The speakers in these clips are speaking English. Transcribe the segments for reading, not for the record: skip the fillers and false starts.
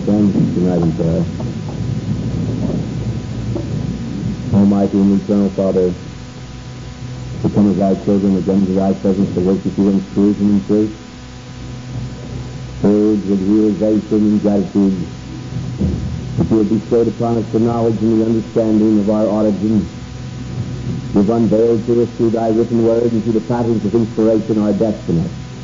stand tonight in prayer. Almighty and eternal Father, to come as thy children again to thy presence to worship you in spirit and in truth, filled with realization and gratitude that you have bestowed upon us the knowledge and the understanding of our origin. You have unveiled to us through thy written word and through the patterns of inspiration our destiny.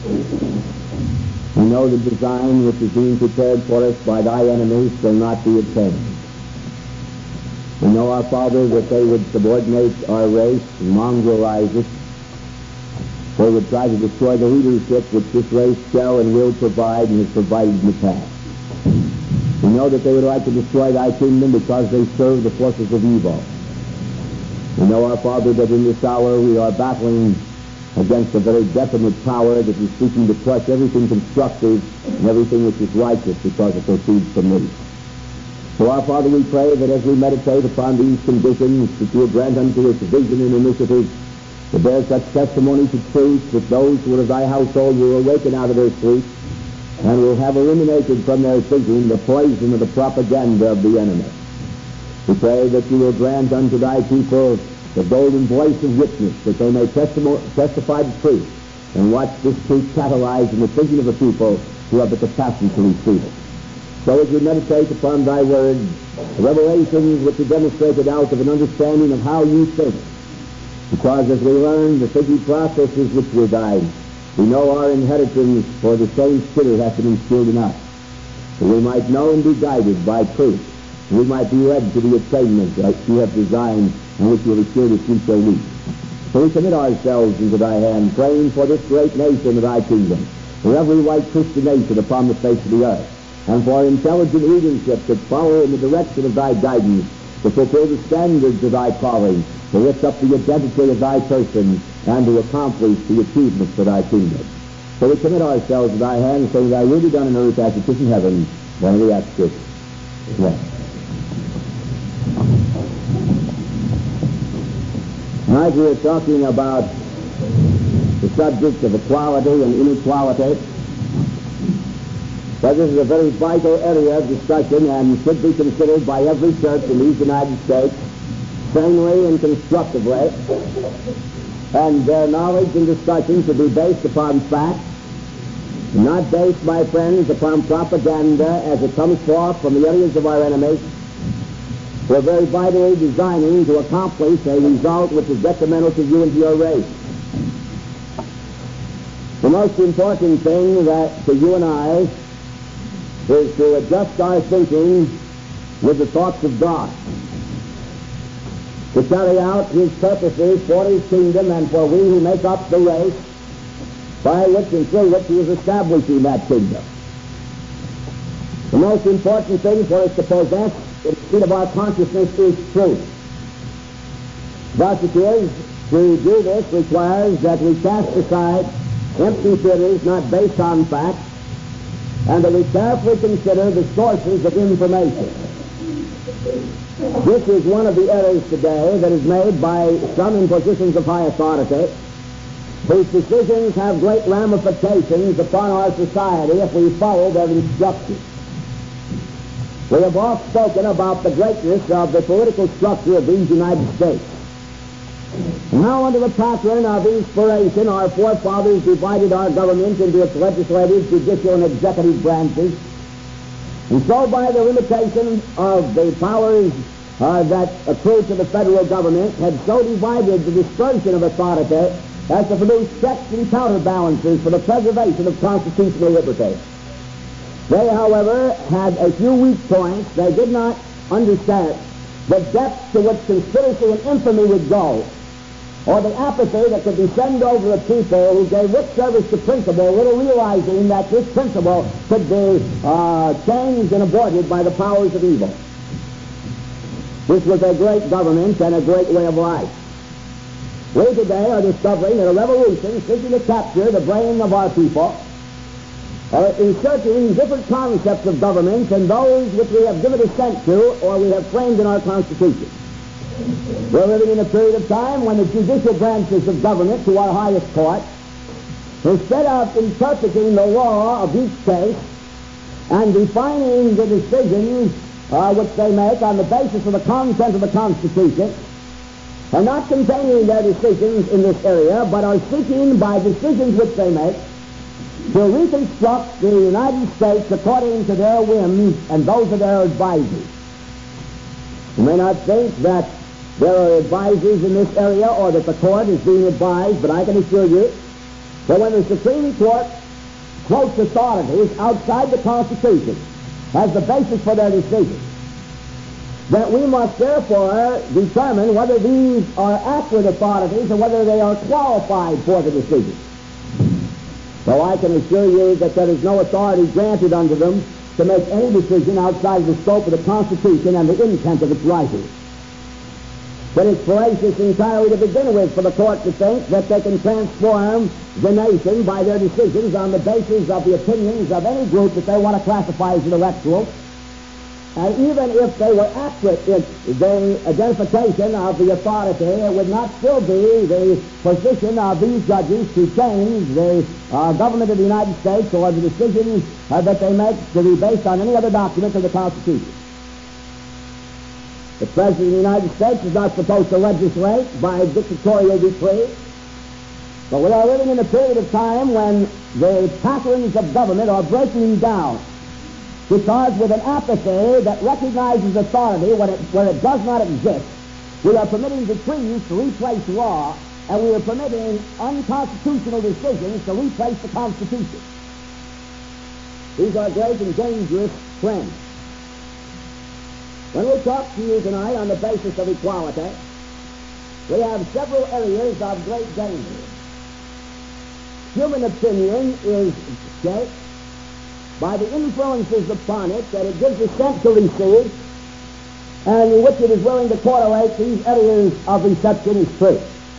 We know the design which is being prepared for us by thy enemies shall not be obtained. We know, our Father, that they would subordinate our race and mongrelize it. They would try to destroy the leadership which this race shall and will provide and has provided in the past. We know that they would like to destroy thy kingdom because they serve the forces of evil. We know, our Father, that in this hour we are battling against a very definite power that is seeking to crush everything constructive and everything which is righteous because it proceeds from thee. So, our Father, we pray that as we meditate upon these conditions, that you will grant unto us vision and initiative to bear such testimony to truth that those who are of thy household will awaken out of their sleep and will have eliminated from their thinking the poison of the propaganda of the enemy. We pray that you will grant unto thy people the golden voice of witness, that they may testify the truth and watch this truth catalyzed in the thinking of the people who have the capacity to receive it. So as we meditate upon thy word, the revelations which are demonstrated out of an understanding of how you think, because as we learn the thinking processes which were thine, we know our inheritance for the same Spirit has been instilled in us, that we might know and be guided by truth, and we might be led to the attainment that you have designed and which you have assured us we shall reach. So we commit ourselves into thy hand, praying for this great nation of thy kingdom, for every white Christian nation upon the face of the earth, and for intelligent leadership that follow in the direction of thy guidance, to fulfill the standards of thy calling, to lift up the identity of thy person, and to accomplish the achievements of thy kingdom. So we commit ourselves to thy hand, saying, thy will be done on earth as it is in heaven. Then we ask it. Amen. Tonight we are talking about the subject of equality and inequality. But this is a very vital area of discussion and should be considered by every church in these United States sanely and constructively. And their knowledge and discussion should be based upon fact, not based, my friends, upon propaganda as it comes forth from the areas of our enemies. We're very vitally designing to accomplish a result which is detrimental to you and to your race. The most important thing that to you and I is to adjust our thinking with the thoughts of God, to carry out his purposes for his kingdom and for we who make up the race by which and through which he is establishing that kingdom. The most important thing for us to possess in the seat of our consciousness is truth. Thus it is, to do this requires that we cast aside empty theories not based on fact, and that we carefully consider the sources of information. This is one of the errors today that is made by some in positions of high authority, whose decisions have great ramifications upon our society if we follow their instructions. We have often spoken about the greatness of the political structure of these United States. Now, under the pattern of inspiration, our forefathers divided our government into its legislative, judicial, and executive branches. And so, by the limitation of the powers that accrue to the federal government, had so divided the dispersion of authority as to produce checks and counterbalances for the preservation of constitutional liberty. They, however, had a few weak points. They did not understand the depth to which conspiracy and infamy would go, or the apathy that could descend over a people who gave lip service to principle, little realizing that this principle could be changed and aborted by the powers of evil. This was a great government and a great way of life. We today are discovering that a revolution seeking to capture the brain of our people, inserting different concepts of government and those which we have given assent to or we have framed in our Constitution. We're living in a period of time when the judicial branches of government, to our highest court, instead of interpreting the law of each case, and defining the decisions which they make on the basis of the content of the Constitution, are not containing their decisions in this area, but are seeking by decisions which they make to reconstruct the United States according to their whims and those of their advisors. You may not think that there are advisors in this area or that the court is being advised, but I can assure you that when the Supreme Court quotes authorities outside the Constitution as the basis for their decisions, that we must therefore determine whether these are accurate authorities or whether they are qualified for the decision. So I can assure you that there is no authority granted unto them to make any decision outside of the scope of the Constitution and the intent of its writers. But it's fallacious entirely to begin with for the court to think that they can transform the nation by their decisions on the basis of the opinions of any group that they want to classify as intellectual. And even if they were accurate in the identification of the authority, it would not still be the position of these judges to change the government of the United States or the decisions that they make to be based on any other document of the Constitution. The President of the United States is not supposed to legislate by dictatorial decree, but we are living in a period of time when the patterns of government are breaking down, because with an apathy that recognizes authority where it does not exist, we are permitting decrees to replace law, and we are permitting unconstitutional decisions to replace the Constitution. These are great and dangerous trends. When we talk to you tonight on the basis of equality, we have several areas of great danger. Human opinion is shaped by the influences upon it that it gives assent to receive, and in which it is willing to correlate these areas of reception as truth.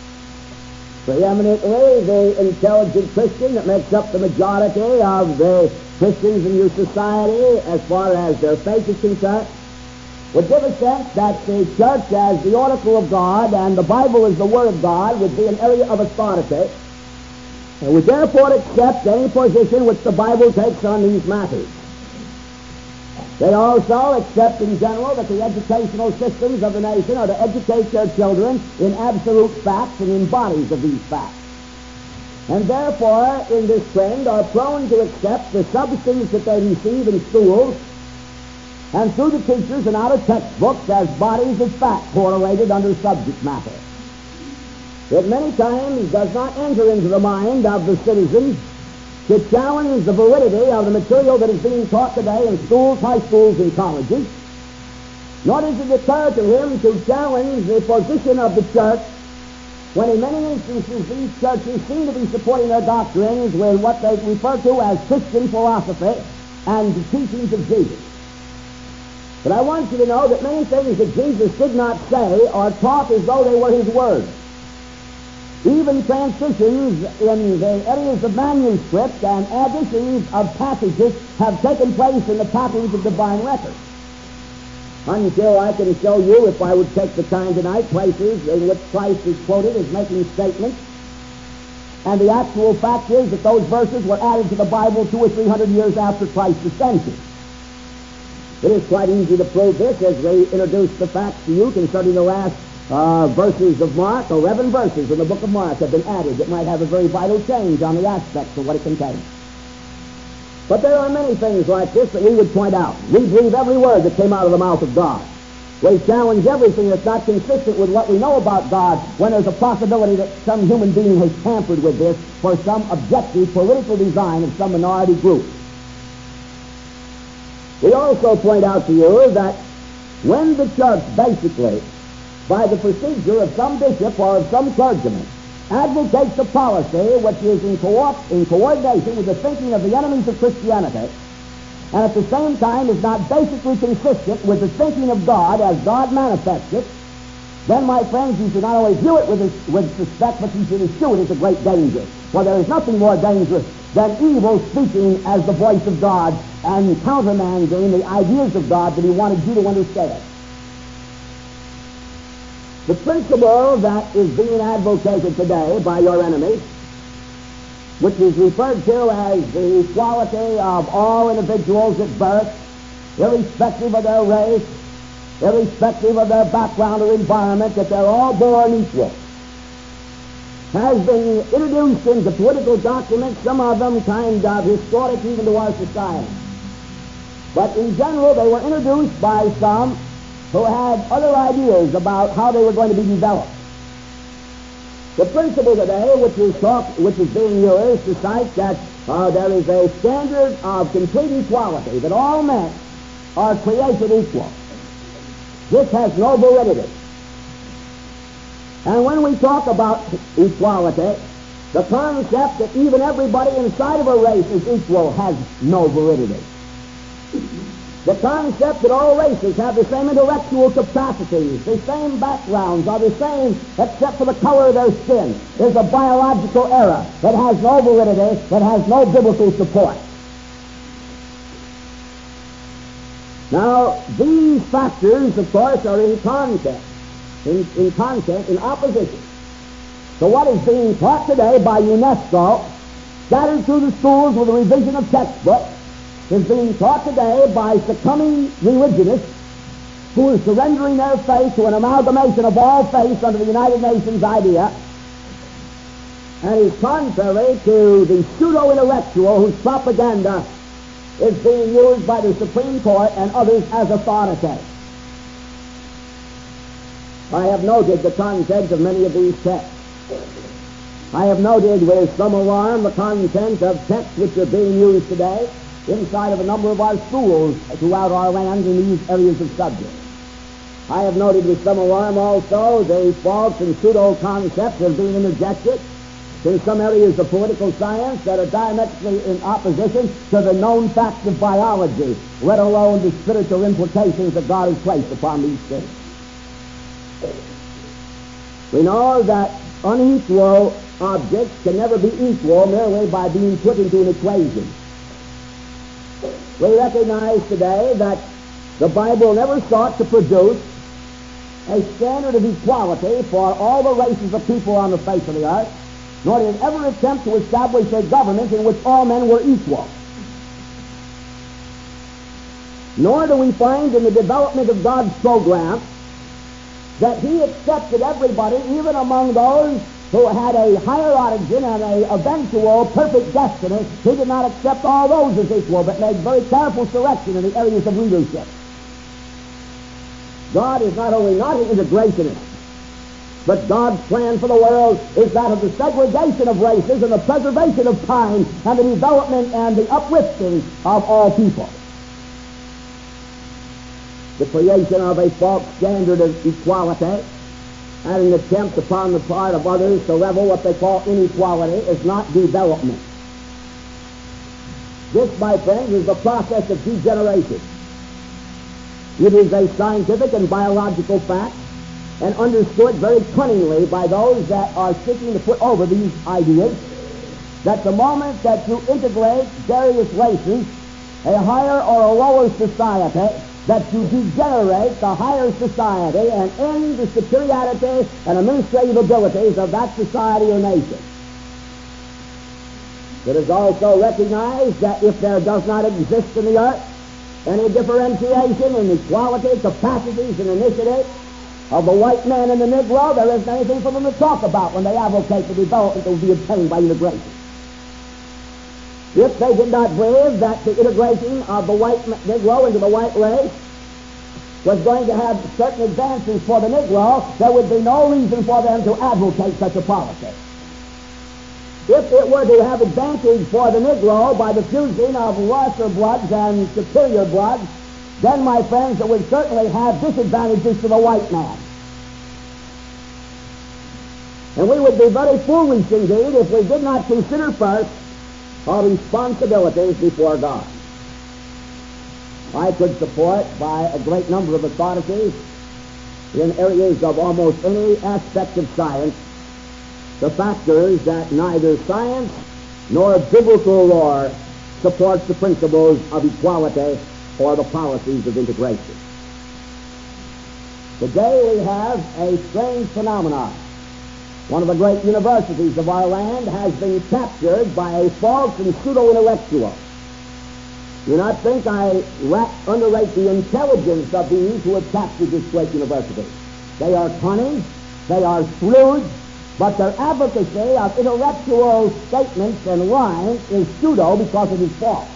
Preeminently, the intelligent Christian that makes up the majority of the Christians in your society, as far as their faith is concerned, would give assent that the church as the oracle of God and the Bible as the Word of God would be an area of authority, and would therefore accept any position which the Bible takes on these matters. They also accept in general that the educational systems of the nation are to educate their children in absolute facts and in bodies of these facts. And therefore, in this trend, are prone to accept the substance that they receive in schools and through the teachers and out of textbooks as bodies of fact correlated under subject matter. It many times does not enter into the mind of the citizens to challenge the validity of the material that is being taught today in schools, high schools, and colleges, nor does it occur to him to challenge the position of the church when in many instances these churches seem to be supporting their doctrines with what they refer to as Christian philosophy and the teachings of Jesus. But I want you to know that many things that Jesus did not say are taught as though they were his words. Even transitions in the areas of manuscript and additions of passages have taken place in the patterns of divine record. Until I can show you, if I would take the time tonight, places in which Christ is quoted as making statements, and the actual fact is that those verses were added to the Bible 200 or 300 years after Christ's ascension. It is quite easy to prove this as they introduce the facts to you concerning the last verses of Mark. 11 verses in the book of Mark have been added that might have a very vital change on the aspects of what it contains. But there are many things like this that we would point out. We believe every word that came out of the mouth of God. We challenge everything that's not consistent with what we know about God when there's a possibility that some human being has tampered with this for some objective political design of some minority group. We also point out to you that when the church basically, by the procedure of some bishop or of some clergyman, advocates a policy which is in coordination with the thinking of the enemies of Christianity, and at the same time is not basically consistent with the thinking of God as God manifests it, then, my friends, you should not only view it with suspect, but you should eschew it as a great danger. For there is nothing more dangerous than evil speaking as the voice of God and countermanding the ideas of God that he wanted you to understand. The principle that is being advocated today by your enemies which is referred to as the equality of all individuals at birth, irrespective of their race, irrespective of their background or environment, that they're all born equal, has been introduced into political documents, some of them kind of historic even to our society. But in general, they were introduced by some who had other ideas about how they were going to be developed. The principle today, which is being used to cite that there is a standard of complete equality, that all men are created equal. This has no validity. And when we talk about equality, the concept that even everybody inside of a race is equal has no validity. The concept that all races have the same intellectual capacities, the same backgrounds, are the same except for the color of their skin, is a biological error that has no validity, that has no biblical support. Now, these factors, of course, are in content, in opposition to what is being taught today by UNESCO, scattered through the schools with a revision of textbooks, is being taught today by succumbing religionists who are surrendering their faith to an amalgamation of all faiths under the United Nations idea, and is contrary to the pseudo-intellectual whose propaganda is being used by the Supreme Court and others as authority. I have noted the contents of many of these texts. I have noted with some alarm the content of texts which are being used today inside of a number of our schools throughout our land in these areas of subject. I have noted with some alarm also the false and pseudo-concepts that are being interjected in some areas of political science that are diametrically in opposition to the known facts of biology, let alone the spiritual implications that God has placed upon these things. We know that unequal objects can never be equal merely by being put into an equation. We recognize today that the Bible never sought to produce a standard of equality for all the races of people on the face of the earth, nor did it ever attempt to establish a government in which all men were equal. Nor do we find in the development of God's program that He accepted everybody, even among those who had a higher origin and an eventual perfect destiny. He did not accept all those as equal, but made very careful selection in the areas of leadership. God is not only not an integrationist, but God's plan for the world is that of the segregation of races and the preservation of time and the development and the uplifting of all people. The creation of a false standard of equality and an attempt upon the part of others to level what they call inequality is not development. This, my friends, is the process of degeneration. It is a scientific and biological fact, and understood very cunningly by those that are seeking to put over these ideas, that the moment that you integrate various races, a higher or a lower society, that you degenerate the higher society and end the superiority and administrative abilities of that society or nation. It is also recognized that if there does not exist in the earth any differentiation in equality, capacities, and initiative of the white man and the Negro, there isn't anything for them to talk about when they advocate the development that will be obtained by integration. If they did not believe that the integration of the white Negro into the white race was going to have certain advances for the Negro, there would be no reason for them to advocate such a policy. If it were to have advantage for the Negro by the fusing of lesser bloods and superior bloods, then, my friends, it would certainly have disadvantages to the white man. And we would be very foolish indeed if we did not consider first our responsibilities before God. I could support by a great number of authorities in areas of almost any aspect of science the factors that neither science nor biblical law supports the principles of equality or the policies of integration. Today we have a strange phenomenon One of the great universities of our land has been captured by a false and pseudo-intellectual. Do not think I underrate the intelligence of these who have captured this great university. They are cunning, they are shrewd, but their advocacy of intellectual statements and lines is pseudo because it is false.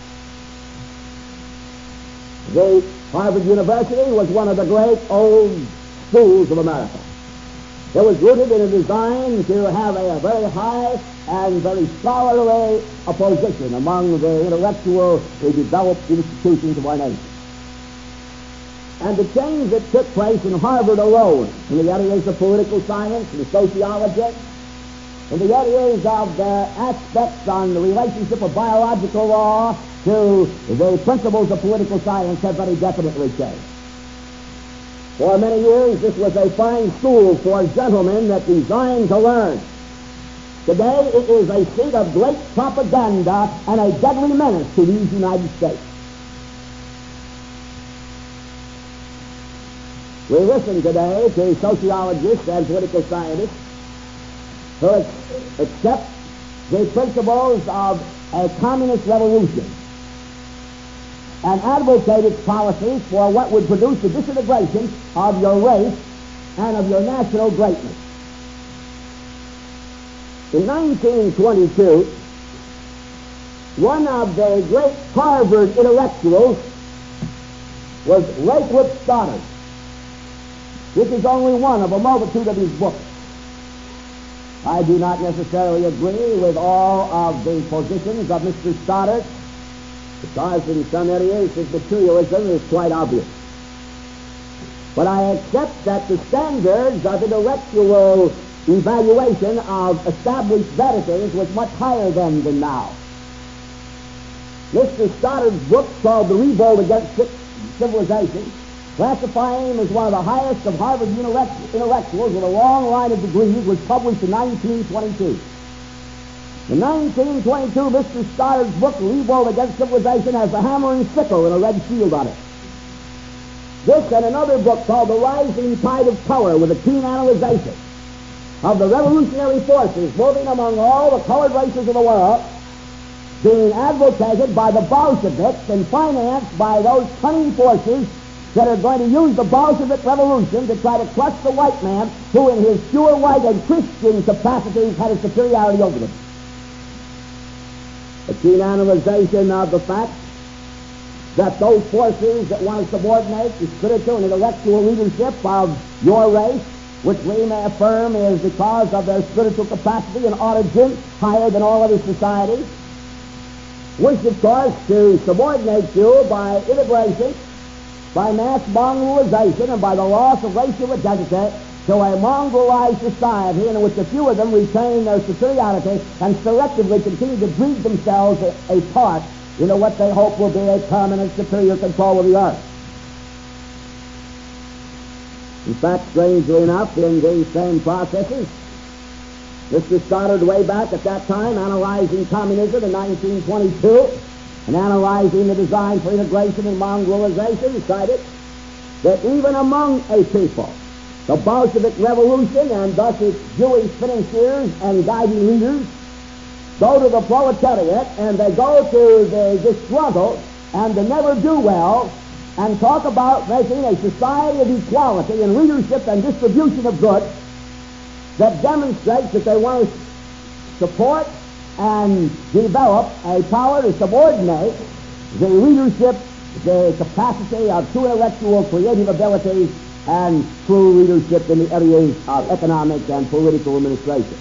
The Harvard University was one of the great old schools of America. It was rooted in a design to have a very high and very scholarly position among the intellectual developed institutions of our nation. And the change that took place in Harvard alone, in the areas of political science and sociology, in the areas of the aspects on the relationship of biological law to the principles of political science, have very definitely changed. For many years, this was a fine school for gentlemen that designed to learn. Today, it is a seat of great propaganda and a deadly menace to these United States. We listen today to sociologists and political scientists who accept the principles of a communist revolution and advocate its policies for what would produce the disintegration of your race and of your national greatness. In 1922, one of the great Harvard intellectuals was Lakewood Stoddard. This is only one of a multitude of his books. I do not necessarily agree with all of the positions of Mr. Stoddard, because in some areas his materialism is quite obvious. But I accept that the standards of intellectual evaluation of established verities was much higher then than now. Mr. Stoddard's book, called The Revolt Against Civilization, classifying him as one of the highest of Harvard intellectuals with a long line of degrees, was published in 1922. In 1922, Mr. Stoddard's book, Revolt Against Civilization, has a hammer and sickle and a red shield on it. This and another book called The Rising Tide of Color, with a keen analysis of the revolutionary forces moving among all the colored races of the world, being advocated by the Bolsheviks and financed by those cunning forces that are going to use the Bolshevik revolution to try to crush the white man, who in his pure white and Christian capacities had a superiority over them. A keen analyzation of the fact that those forces that want to subordinate the spiritual and intellectual leadership of your race, which we may affirm is because of their spiritual capacity and origin higher than all other societies, wish, of course, to subordinate you by immigration, by mass mongrelization, and by the loss of racial identity to a mongrelized society in which a few of them retain their superiority and selectively continue to breed themselves apart into what they hope will be a permanent superior control of the earth. In fact, strangely enough, in these same processes, Mr. Stoddard, way back at that time, analyzing communism in 1922 and analyzing the design for integration and mongrelization, decided that even among a people, the Bolshevik Revolution and thus its Jewish financiers and guiding leaders go to the proletariat and they go to the struggle and the never-do-well and talk about making a society of equality in leadership and distribution of goods that demonstrates that they want to support and develop a power to subordinate the leadership, the capacity of true intellectual creative abilities and true leadership in the areas of economic and political administration.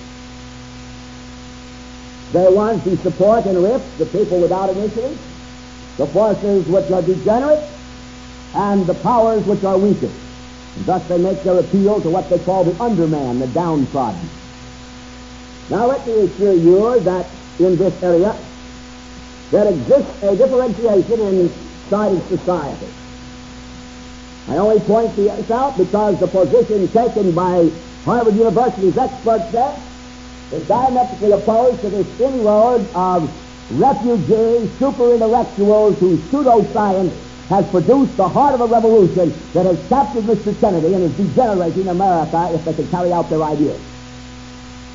They want to support and lift the people without initiative, the forces which are degenerate, and the powers which are weaker. And thus they make their appeal to what they call the underman, the downtrodden. Now let me assure you that in this area there exists a differentiation inside of society. I only point this out because the position taken by Harvard University's experts there is diametrically opposed to this inroad of refugee super-intellectuals whose pseudoscience has produced the heart of a revolution that has captured Mr. Kennedy and is degenerating America if they can carry out their ideas.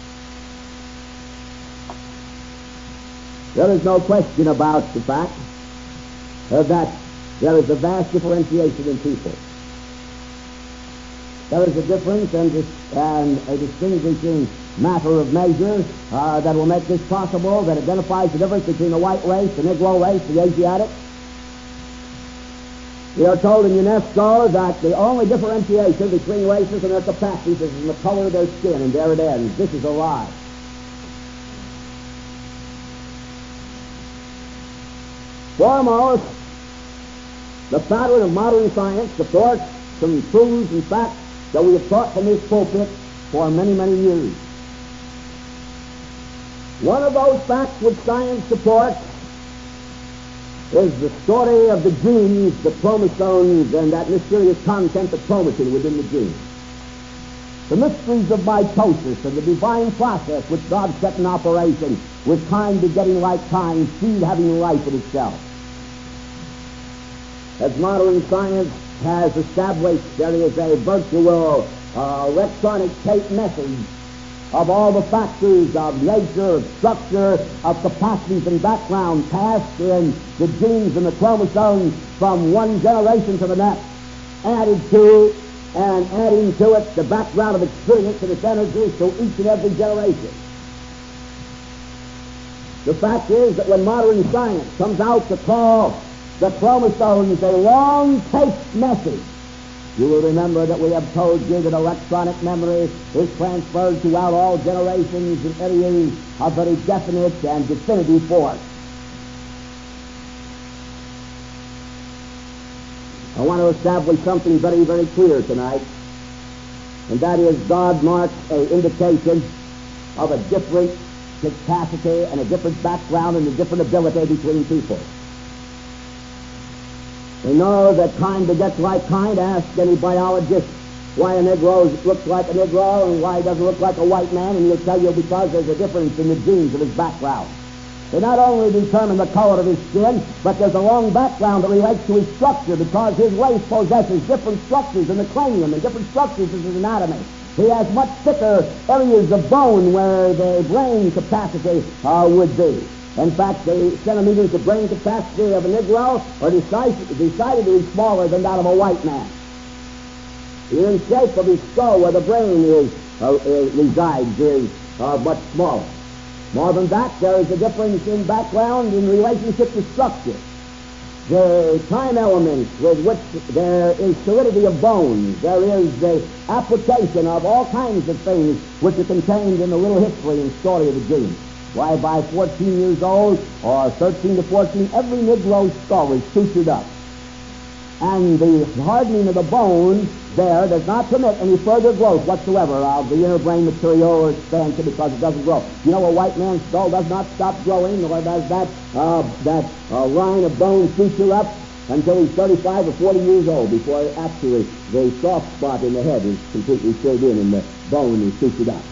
There is no question about the fact that there is a vast differentiation in people. There is a difference and a distinguishing matter of measure that will make this possible, that identifies the difference between the white race, the Negro race, the Asiatic. We are told in UNESCO that the only differentiation between races and their capacities is in the color of their skin, and there it ends. This is a lie. Foremost, the pattern of modern science supports some truths and facts that we have taught from this pulpit for many, many years. One of those facts which science supports is the story of the genes, the chromosomes, and that mysterious content of chromatin within the gene. The mysteries of mitosis and the divine process which God set in operation, with kind begetting like kind, seed having life in itself. As modern science has established, there is a virtual electronic tape message of all the factors of nature, of structure, of capacities and background passed in the genes and the chromosomes from one generation to the next, added to and adding to it the background of experience and its energy to each and every generation. The fact is that when modern science comes out to call the chromosomes a long tape message, you will remember that we have told you that electronic memory is transferred throughout all generations and areas of very definite and definitive force. I want to establish something very, very clear tonight, and that is God marks an indication of a different capacity and a different background and a different ability between people. We know that kind begets like kind. Ask any biologist why a Negro looks like a Negro and why he doesn't look like a white man, and he'll tell you because there's a difference in the genes of his background. They not only determine the color of his skin, but there's a long background that relates to his structure, because his race possesses different structures in the cranium and different structures in his anatomy. He has much thicker areas of bone where the brain capacity would be. In fact, the centimeters of brain capacity of a Negro are decidedly smaller than that of a white man. The in shape of his skull, where the brain resides, is much smaller. More than that, there is a difference in background in relationship to structure. The time elements with which there is solidity of bones, there is the application of all kinds of things which are contained in the little history and story of the gene. Why, by 14 years old, or 13 to 14, every Negro's skull is sutured up. And the hardening of the bone there does not permit any further growth whatsoever of the inner brain material or expansion, because it doesn't grow. You know, a white man's skull does not stop growing, nor does that line of bone suture up until he's 35 or 40 years old, before actually the soft spot in the head is completely filled in and the bone is sutured up.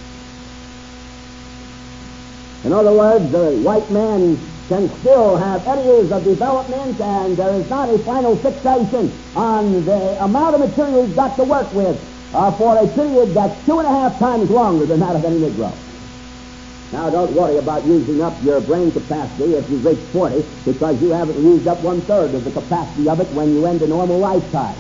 In other words, the white man can still have areas of development, and there is not a final fixation on the amount of material he's got to work with for a period that's 2.5 times longer than that of any Negro. Now, don't worry about using up your brain capacity if you've reached 40, because you haven't used up 1/3 of the capacity of it when you end a normal lifetime.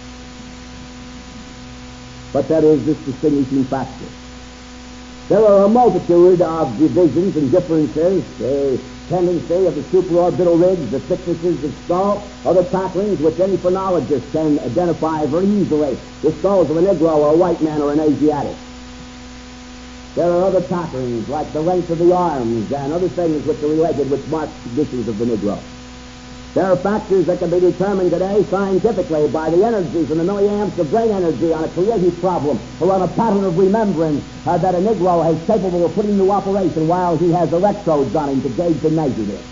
But that is this distinguishing factor. There are a multitude of divisions and differences, the tendency of the supraorbital ridge, the thicknesses of skull, other patterns which any phrenologist can identify very easily. The skulls of a Negro or a white man or an Asiatic. There are other patterns like the length of the arms and other things which are related, which mark conditions of the Negro. There are factors that can be determined today scientifically by the energies and the milliamps of brain energy on a creative problem or on a pattern of remembrance that a Negro is capable of putting into operation while he has electrodes on him to gauge and measure this.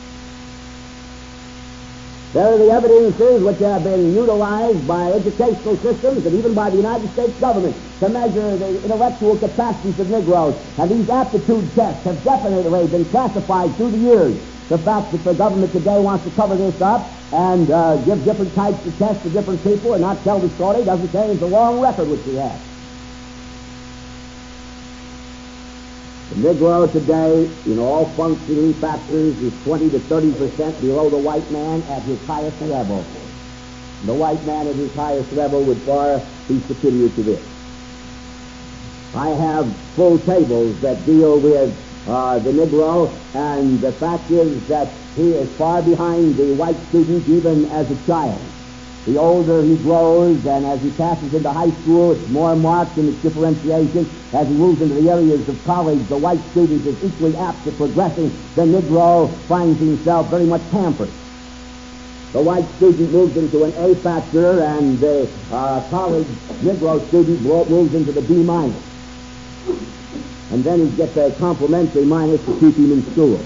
There are the evidences which have been utilized by educational systems and even by the United States government to measure the intellectual capacities of Negroes, and these aptitude tests have definitely been classified through the years. The fact that the government today wants to cover this up and give different types of tests to different people and not tell the story doesn't change the long record which we have. The Negro today, in all functioning factors, is 20 to 30% below the white man at his highest level. The white man at his highest level would far be superior to this. I have full tables that deal with the Negro, and the fact is that he is far behind the white student even as a child. The older he grows, and as he passes into high school, it's more marked in its differentiation. As he moves into the areas of college, the white student is equally apt to progressing. The Negro finds himself very much hampered. The white student moves into an A factor, and the college Negro student moves into the B minus. And then he gets a complimentary minus to keep him in school.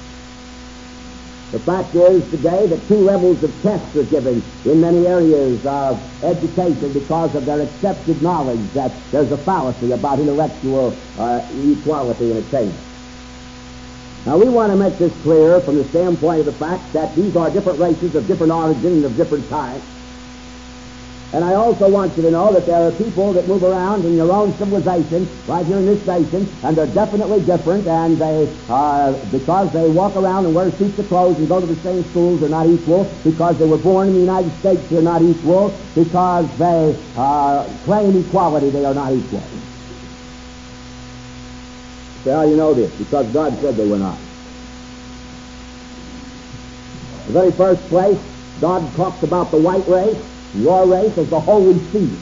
The fact is today that 2 levels of tests are given in many areas of education because of their accepted knowledge that there's a fallacy about intellectual equality and attainment. Now we want to make this clear from the standpoint of the fact that these are different races of different origin and of different types. And I also want you to know that there are people that move around in your own civilization, right here in this nation, and they're definitely different, and they are, because they walk around and wear suits of clothes and go to the same schools, they're not equal. Because they were born in the United States, they're not equal. Because they claim equality, they are not equal. So how do you know this? Because God said they were not. In the very first place, God talked about the white race, your race, as the holy seed.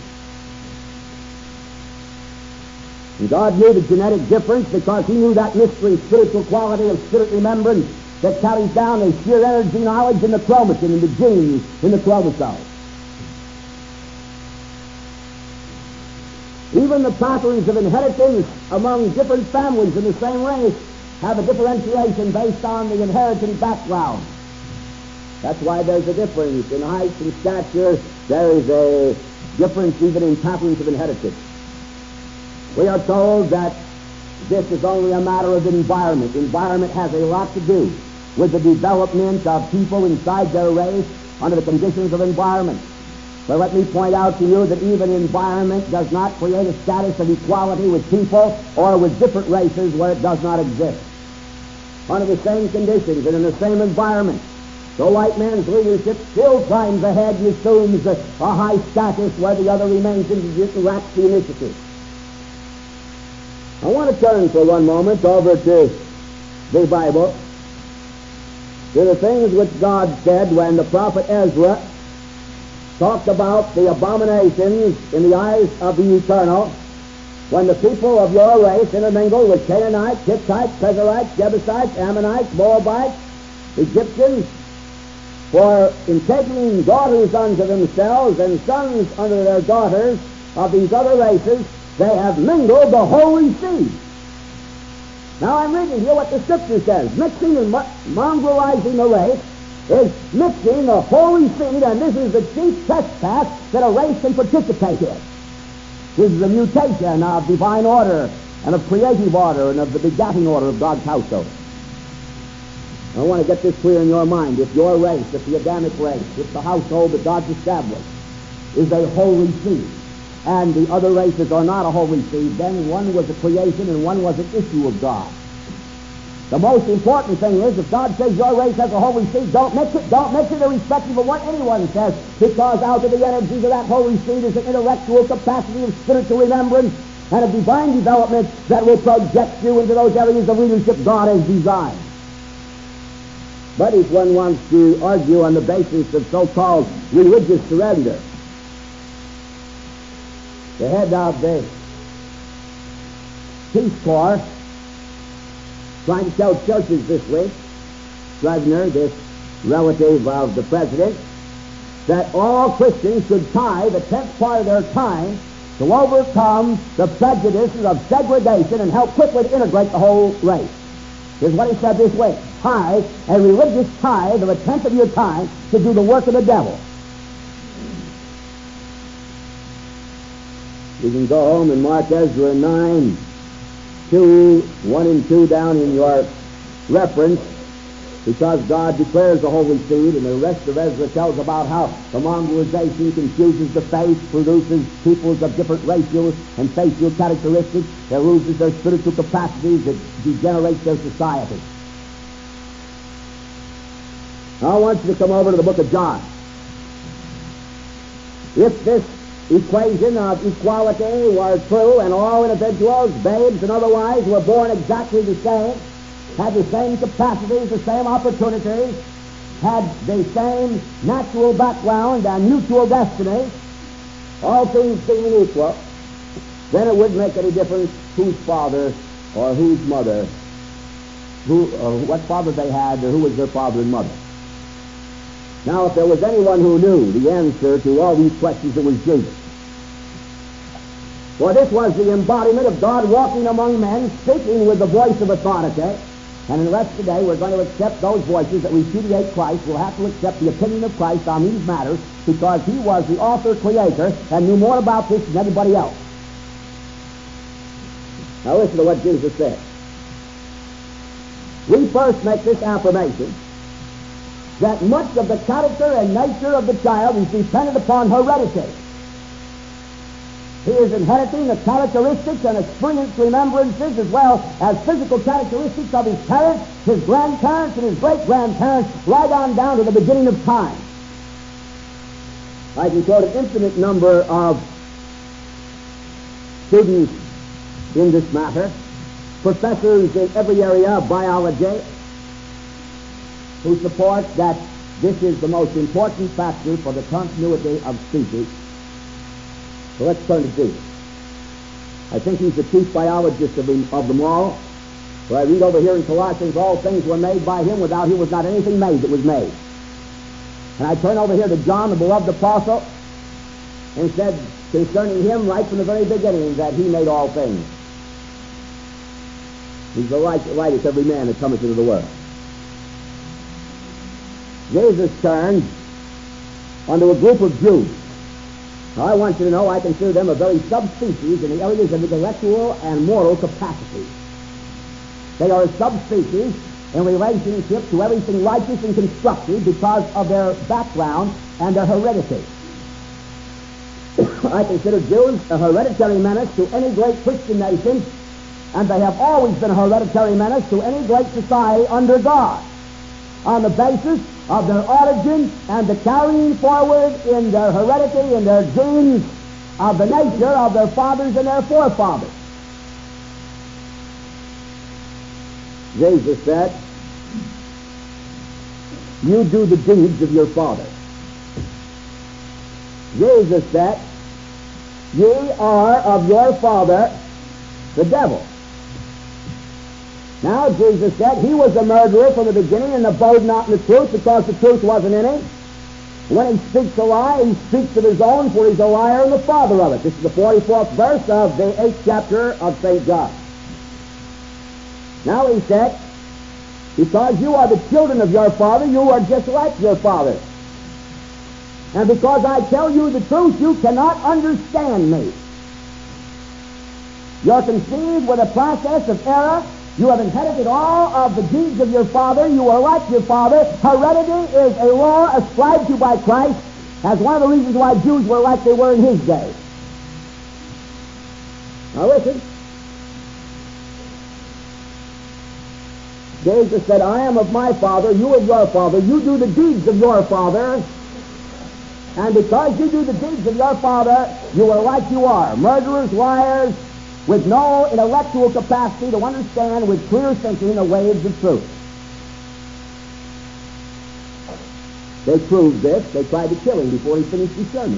And God knew the genetic difference because he knew that mystery, spiritual quality of spirit remembrance that carries down the sheer energy knowledge in the chromatin, in the genes, in the chromosomes. Even the patterns of inheritance among different families in the same race have a differentiation based on the inherited background. That's why there's a difference in height and stature. There is a difference even in patterns of inheritance. We are told that this is only a matter of environment. Environment has a lot to do with the development of people inside their race under the conditions of environment. But let me point out to you that even environment does not create a status of equality with people or with different races where it does not exist. Under the same conditions and in the same environment, the white man's leadership still climbs ahead and assumes a high status where the other remains and lacks the initiative. I want to turn for one moment over to the Bible, to the things which God said when the prophet Ezra talked about the abominations in the eyes of the eternal, when the people of your race intermingled with Canaanites, Hittites, Perizzites, Jebusites, Ammonites, Moabites, Egyptians, for in taking daughters unto themselves and sons unto their daughters of these other races, they have mingled the holy seed. Now I'm reading here what the Scripture says. Mixing and mongrelizing the race is mixing the holy seed, and this is the chief trespass that a race can participate in. This is a mutation of divine order and of creative order and of the begatting order of God's household. I want to get this clear in your mind. If your race, if the Adamic race, if the household that God's established is a holy seed, and the other races are not a holy seed, then one was a creation and one was an issue of God. The most important thing is, if God says your race has a holy seed, don't mix it. Don't mix it irrespective of what anyone says, because out of the energies of that holy seed is an intellectual capacity of spiritual remembrance and of divine development that will project you into those areas of leadership God has designed. But if one wants to argue on the basis of so-called religious surrender, the head of the Peace Corps, trying to tell churches this week, Scrivener, this relative of the president, that all Christians should tithe the 10th part of their time to overcome the prejudices of segregation and help quickly integrate the whole race. Here's what he said this week. Tithe, a religious tithe of a 10th of your time to do the work of the devil. You can go home and mark Ezra 9, 2, 1 and 2 down in your reference. because God declares the holy seed, and the rest of Ezra tells about how the Mongolization confuses the faith, produces peoples of different racial and facial characteristics, that loses their spiritual capacities, that degenerates their society. I want you to come over to the book of John. If this equation of equality were true, and all individuals, babes and otherwise, were born exactly the same, had the same capacities, the same opportunities, had the same natural background and mutual destiny, all things being equal, then it wouldn't make any difference whose father or whose mother, or what father they had, or who was their father and mother. Now, if there was anyone who knew the answer to all these questions, it was Jesus. For this was the embodiment of God walking among men, speaking with the voice of authority. And in the rest of the day, we're going to accept those voices that repudiate Christ. We'll have to accept the opinion of Christ on these matters because he was the author, creator, and knew more about this than anybody else. Now listen to what Jesus said. We first make this affirmation that much of the character and nature of the child is dependent upon heredity. He is inheriting the characteristics and experienced remembrances as well as physical characteristics of his parents, his grandparents, and his great-grandparents, right on down to the beginning of time. I can quote an infinite number of students in this matter, professors in every area of biology, who support that this is the most important factor for the continuity of species. So let's turn to Jesus. I think he's the chief biologist of them all. For I read over here in Colossians, all things were made by him. Without him was not anything made that was made. And I turn over here to John, the beloved apostle, and said concerning him right from the very beginning that he made all things. He's the lightest every man that cometh into the world. Jesus turned unto a group of Jews. Now, I want you to know I consider them a very subspecies in the areas of intellectual and moral capacity. They are a subspecies in relationship to everything righteous and constructive because of their background and their heredity. I consider Jews a hereditary menace to any great Christian nation, and they have always been a hereditary menace to any great society under God, on the basis of their origin and the carrying forward in their heredity, in their genes, of the nature of their fathers and their forefathers. Jesus said, you do the deeds of your father. Jesus said, ye are of your father, the devil. Now, Jesus said he was a murderer from the beginning and abode not in the truth because the truth wasn't in him. When he speaks a lie, he speaks of his own, for he's a liar and the father of it. This is the 44th verse of the 8th chapter of St. John. Now he said, because you are the children of your father, you are just like your father. And because I tell you the truth, you cannot understand me. You're conceived with a process of error. You have inherited all of the deeds of your father. You are like your father. Heredity is a law ascribed to by Christ as one of the reasons why Jews were like they were in his day. Now listen. Jesus said, I am of my father, you of your father. You do the deeds of your father. And because you do the deeds of your father, you are like you are. Murderers, liars, with no intellectual capacity to understand with clear thinking the ways of truth. They proved this. They tried to kill him before he finished his sermon.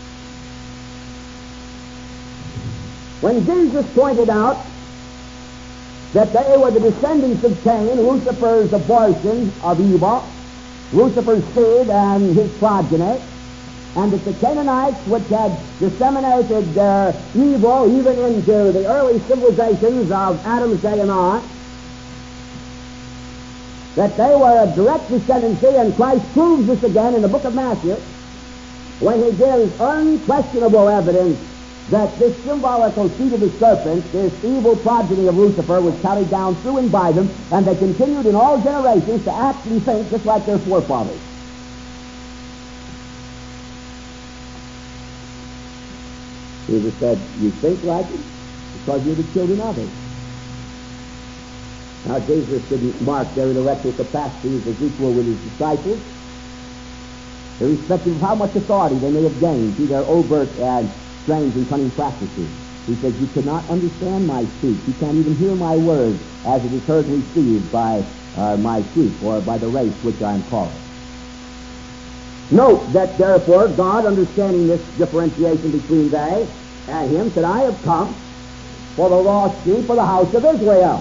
When Jesus pointed out that they were the descendants of Cain, Lucifer's abortion of evil, Lucifer's seed and his progeny, and that the Canaanites, which had disseminated their evil even into the early civilizations of Adam's day and on, that they were a direct descendancy, and Christ proves this again in the book of Matthew, when he gives unquestionable evidence that this symbolical seed of the serpent, this evil progeny of Lucifer, was carried down through and by them, and they continued in all generations to act and think just like their forefathers. Jesus said, you think like it because you're the children of it. Now, Jesus didn't mark their intellectual capacities as equal with his disciples, irrespective of how much authority they may have gained through their overt and strange and cunning practices. He says, you cannot understand my speech. You can't even hear my words as it is heard and received by my sheep or by the race which I am calling. Note that, therefore, God, understanding this differentiation between they and him, said, I have come for the lost sheep of the house of Israel.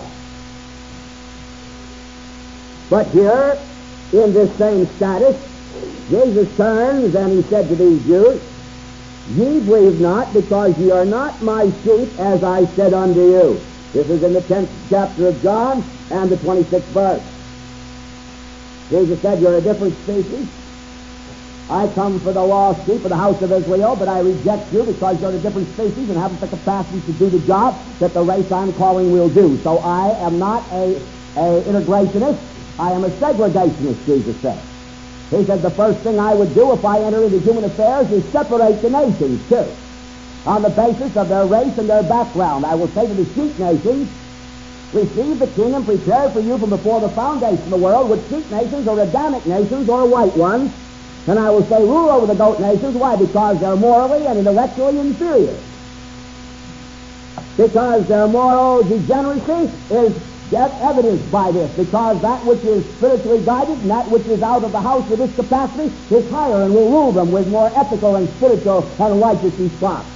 But here, in this same status, Jesus turns and he said to these Jews, ye believe not, because ye are not my sheep, as I said unto you. This is in the 10th chapter of John and the 26th verse. Jesus said, you're a different species. I come for the lost sheep of the house of Israel, but I reject you because you're a different species and haven't the capacity to do the job that the race I'm calling will do. So I am not a integrationist. I am a segregationist, Jesus said. He said the first thing I would do if I enter into human affairs is separate the nations, too, on the basis of their race and their background. I will say to the sheep nations, receive the kingdom prepared for you from before the foundation of the world, which sheep nations are Adamic nations or white ones. And I will say, rule over the goat nations. Why? Because they're morally and intellectually inferior. Because their moral degeneracy is evidenced by this, because that which is spiritually guided and that which is out of the house with this capacity is higher and will rule them with more ethical and spiritual and righteous response.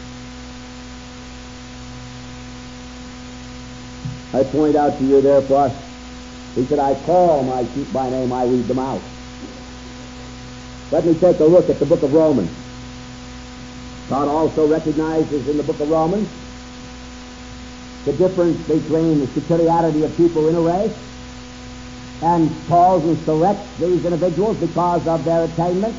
I point out to you, therefore, he said, I call my sheep by name, I lead them out. Let me take a look at the book of Romans. God also recognizes in the book of Romans the difference between the superiority of people in a race, and calls and selects these individuals because of their attainment.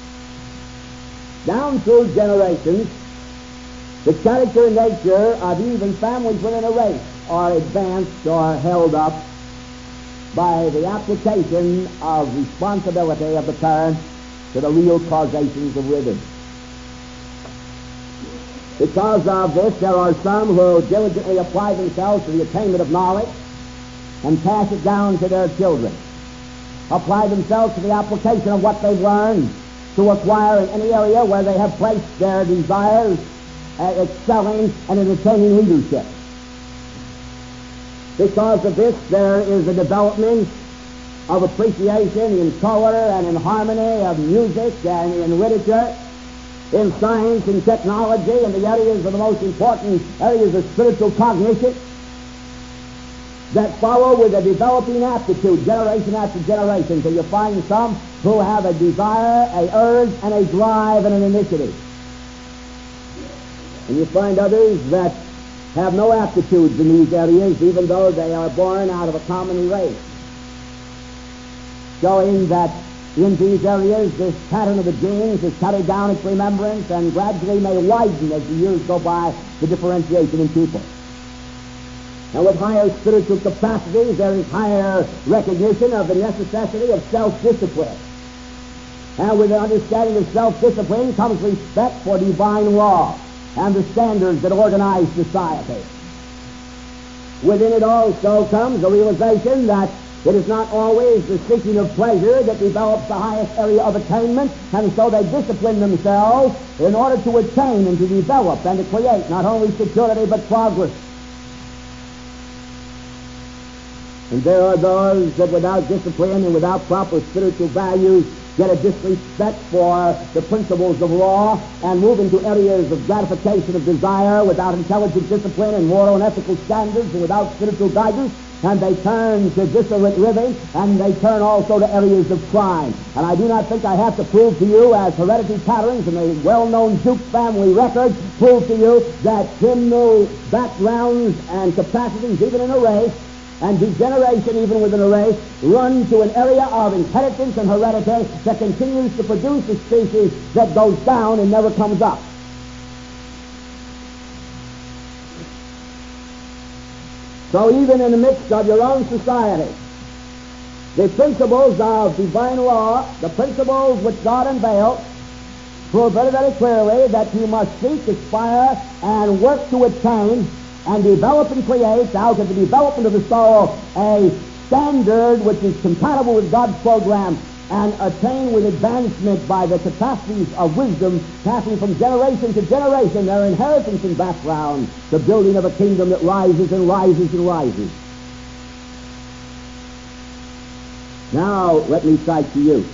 Down through generations, the character and nature of even families within a race are advanced or held up by the application of responsibility of the parent to the real causations of living. Because of this, there are some who diligently apply themselves to the attainment of knowledge and pass it down to their children. Apply themselves to the application of what they've learned to acquire in any area where they have placed their desires at excelling and in attaining leadership. Because of this, there is a development of appreciation in color and in harmony of music and in literature, in science and technology, and the areas of the most important areas of spiritual cognition that follow with a developing aptitude, generation after generation, till you find some who have a desire, a urge, and a drive, and an initiative. And you find others that have no aptitudes in these areas, even though they are born out of a common race, showing that in these areas this pattern of the genes is carried down its remembrance and gradually may widen as the years go by, the differentiation in people. And with higher spiritual capacities, there is higher recognition of the necessity of self-discipline. And with the understanding of self-discipline comes respect for divine law and the standards that organize society. Within it also comes the realization that it is not always the seeking of pleasure that develops the highest area of attainment, and so they discipline themselves in order to attain and to develop and to create not only security but progress. And there are those that without discipline and without proper spiritual values get a disrespect for the principles of law and move into areas of gratification of desire without intelligent discipline and moral and ethical standards and without spiritual guidance, and they turn to dissolute living, and they turn also to areas of crime. And I do not think I have to prove to you, as heredity patterns and the well-known Duke family record prove to you, that criminal backgrounds and capacities, even in a race, and degeneration even within a race, run to an area of inheritance and heredity that continues to produce a species that goes down and never comes up. So even in the midst of your own society, the principles of divine law, the principles which God unveiled, prove very, very clearly that you must seek, aspire, and work to attain and develop and create out of the development of the soul a standard which is compatible with God's program and attain with advancement by the capacities of wisdom passing from generation to generation, their inheritance and background, the building of a kingdom that rises and rises and rises. Now, let me cite to you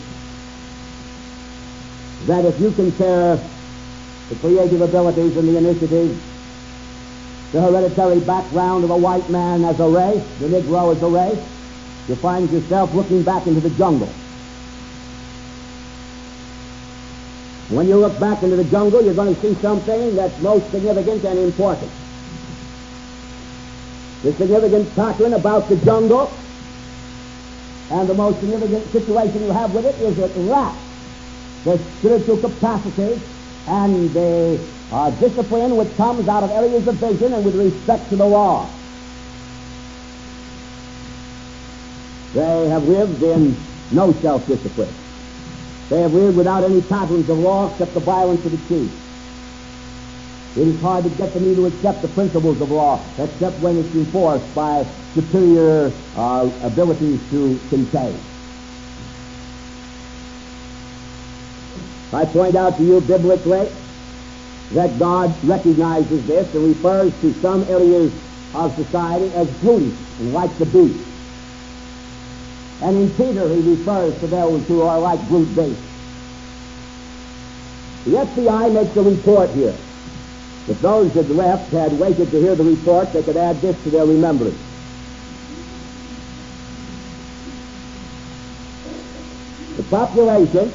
that if you compare the creative abilities and the initiative, the hereditary background of a white man as a race, the Negro as a race, you find yourself looking back into the jungle. When you look back into the jungle, you're going to see something that's most significant and important. The significant doctrine about the jungle and the most significant situation you have with it is it lacks the spiritual capacity and the discipline which comes out of areas of vision and with respect to the law. They have lived in no self-discipline. They have lived without any patterns of law except the violence of the chief. It is hard to get them to accept the principles of law except when it's enforced by superior abilities to contain. I point out to you biblically that God recognizes this and refers to some areas of society as brutish and like the beast. And in Peter he refers to those who are like brute beasts. The FBI makes a report here. If those that left had waited to hear the report, they could add this to their remembrance. The population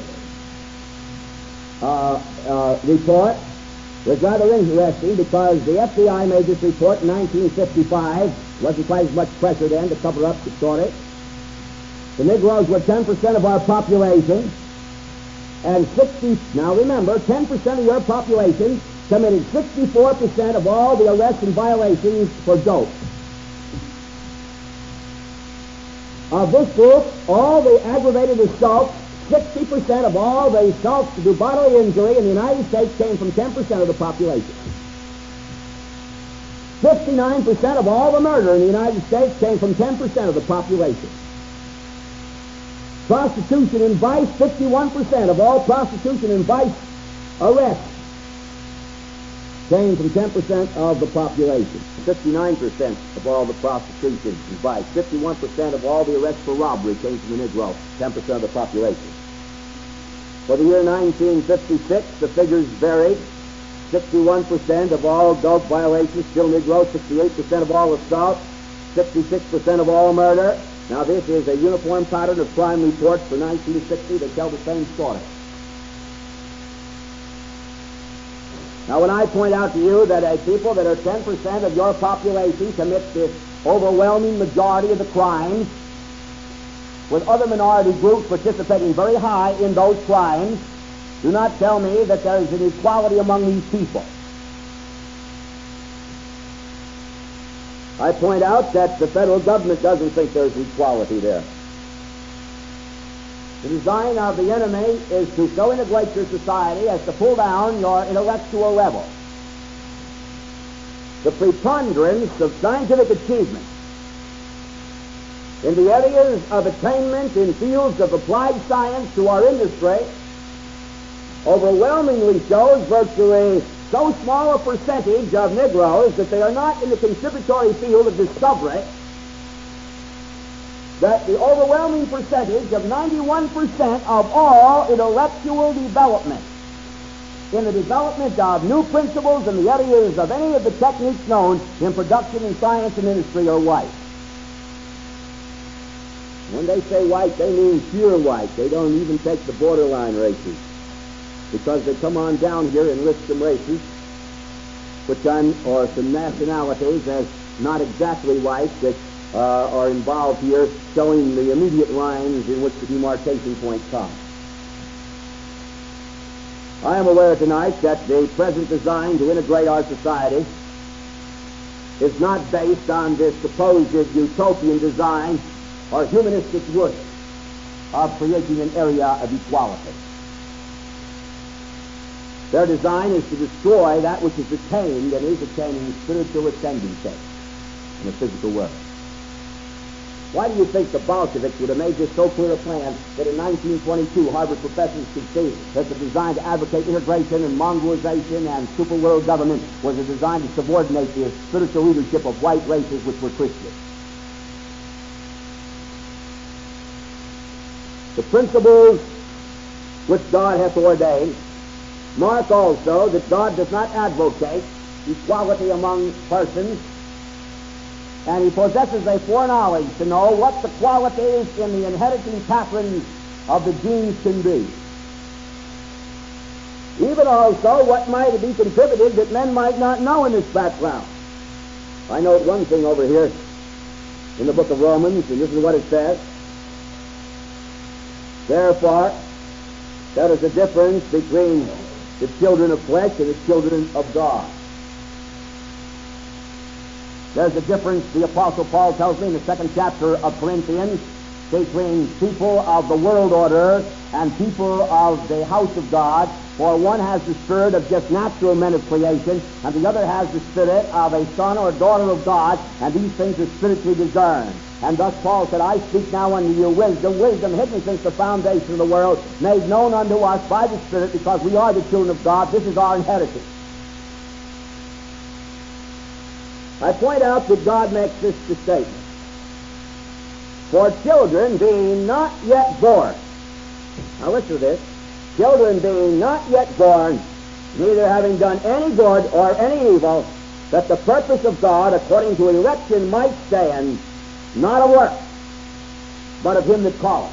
report was rather interesting because the FBI made this report in 1955. Wasn't quite as much pressure then to cover up the story. The Negroes were 10% of our population, and now remember, 10% of your population committed 64% of all the arrests and violations for dope. Of this group, all the aggravated assaults, 60% of all the assaults to do bodily injury in the United States came from 10% of the population. 59% of all the murder in the United States came from 10% of the population. Prostitution and vice, 51% of all prostitution and vice arrests came from 10% of the population. 59% of all the prostitution and vice. 51% of all the arrests for robbery came from the Negro, 10% of the population. For the year 1956, the figures varied. 61% of all dope violations, still Negro. 68% of all assaults. 66% of all murder. Now this is a uniform pattern of crime reports for 1960 that tell the same story. Now when I point out to you that a people that are 10% of your population commit the overwhelming majority of the crimes, with other minority groups participating very high in those crimes, do not tell me that there is an equality among these people. I point out that the federal government doesn't think there's equality there. The design of the enemy is to so integrate your society as to pull down your intellectual level. The preponderance of scientific achievement in the areas of attainment in fields of applied science to our industry overwhelmingly shows virtually so small a percentage of Negroes that they are not in the contributory field of discovery, that the overwhelming percentage of 91% of all intellectual development in the development of new principles in the areas of any of the techniques known in production and science and industry are white. When they say white, they mean pure white. They don't even take the borderline races, because they come on down here and list some races, or some nationalities as not exactly white, that are involved here, showing the immediate lines in which the demarcation point comes. I am aware tonight that the present design to integrate our society is not based on this supposed utopian design or humanistic wish of creating an area of equality. Their design is to destroy that which is attained and is attaining spiritual ascendancy in the physical world. Why do you think the Bolsheviks would have made this so clear a plan that in 1922 Harvard professors could see that the design to advocate integration and Mongolization and superworld government was a design to subordinate the spiritual leadership of white races which were Christian? The principles which God hath ordained mark also that God does not advocate equality among persons, and he possesses a foreknowledge to know what the qualities in the inheriting patterns of the genes can be. Even also what might be contributed that men might not know in this background. I note one thing over here in the book of Romans, and this is what it says. Therefore, there is a difference between the children of flesh and the children of God. There's a difference, the Apostle Paul tells me in the 2nd chapter of Corinthians, between people of the world order and people of the house of God. For one has the spirit of just natural men of creation, and the other has the spirit of a son or daughter of God, and these things are spiritually discerned. And thus Paul said, I speak now unto you wisdom hidden since the foundation of the world, made known unto us by the Spirit, because we are the children of God. This is our inheritance. I point out that God makes this statement. For children being not yet born. Now listen to this. Children being not yet born, neither having done any good or any evil, that the purpose of God according to election might stand, not of works, but of him that calleth.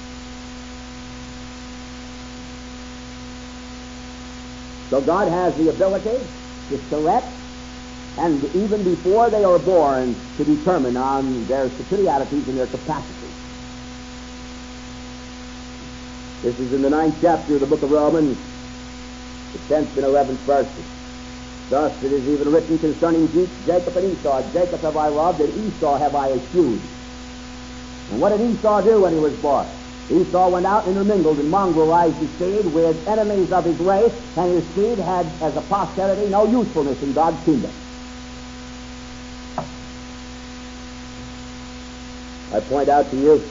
So God has the ability to select, and even before they are born, to determine on their peculiarities and their capacities. This is in the 9th chapter of the book of Romans, the 10th and 11th verses. Thus it is even written concerning Jacob and Esau, Jacob have I loved, and Esau have I eschewed. And what did Esau do when he was born? Esau went out and intermingled and mongrelized his seed with enemies of his race, and his seed had, as a posterity, no usefulness in God's kingdom. I point out to you,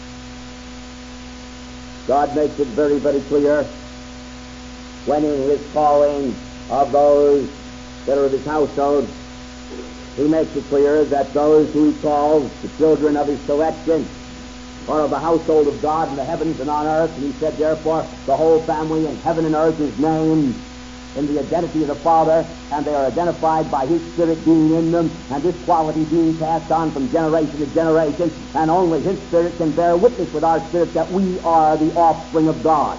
God makes it very, very clear when in his calling of those that are of his household, he makes it clear that those who he calls the children of his selection are of the household of God in the heavens and on earth. And he said, therefore, the whole family in heaven and earth is named in the identity of the Father, and they are identified by his Spirit being in them, and this quality being passed on from generation to generation, and only his Spirit can bear witness with our spirit that we are the offspring of God.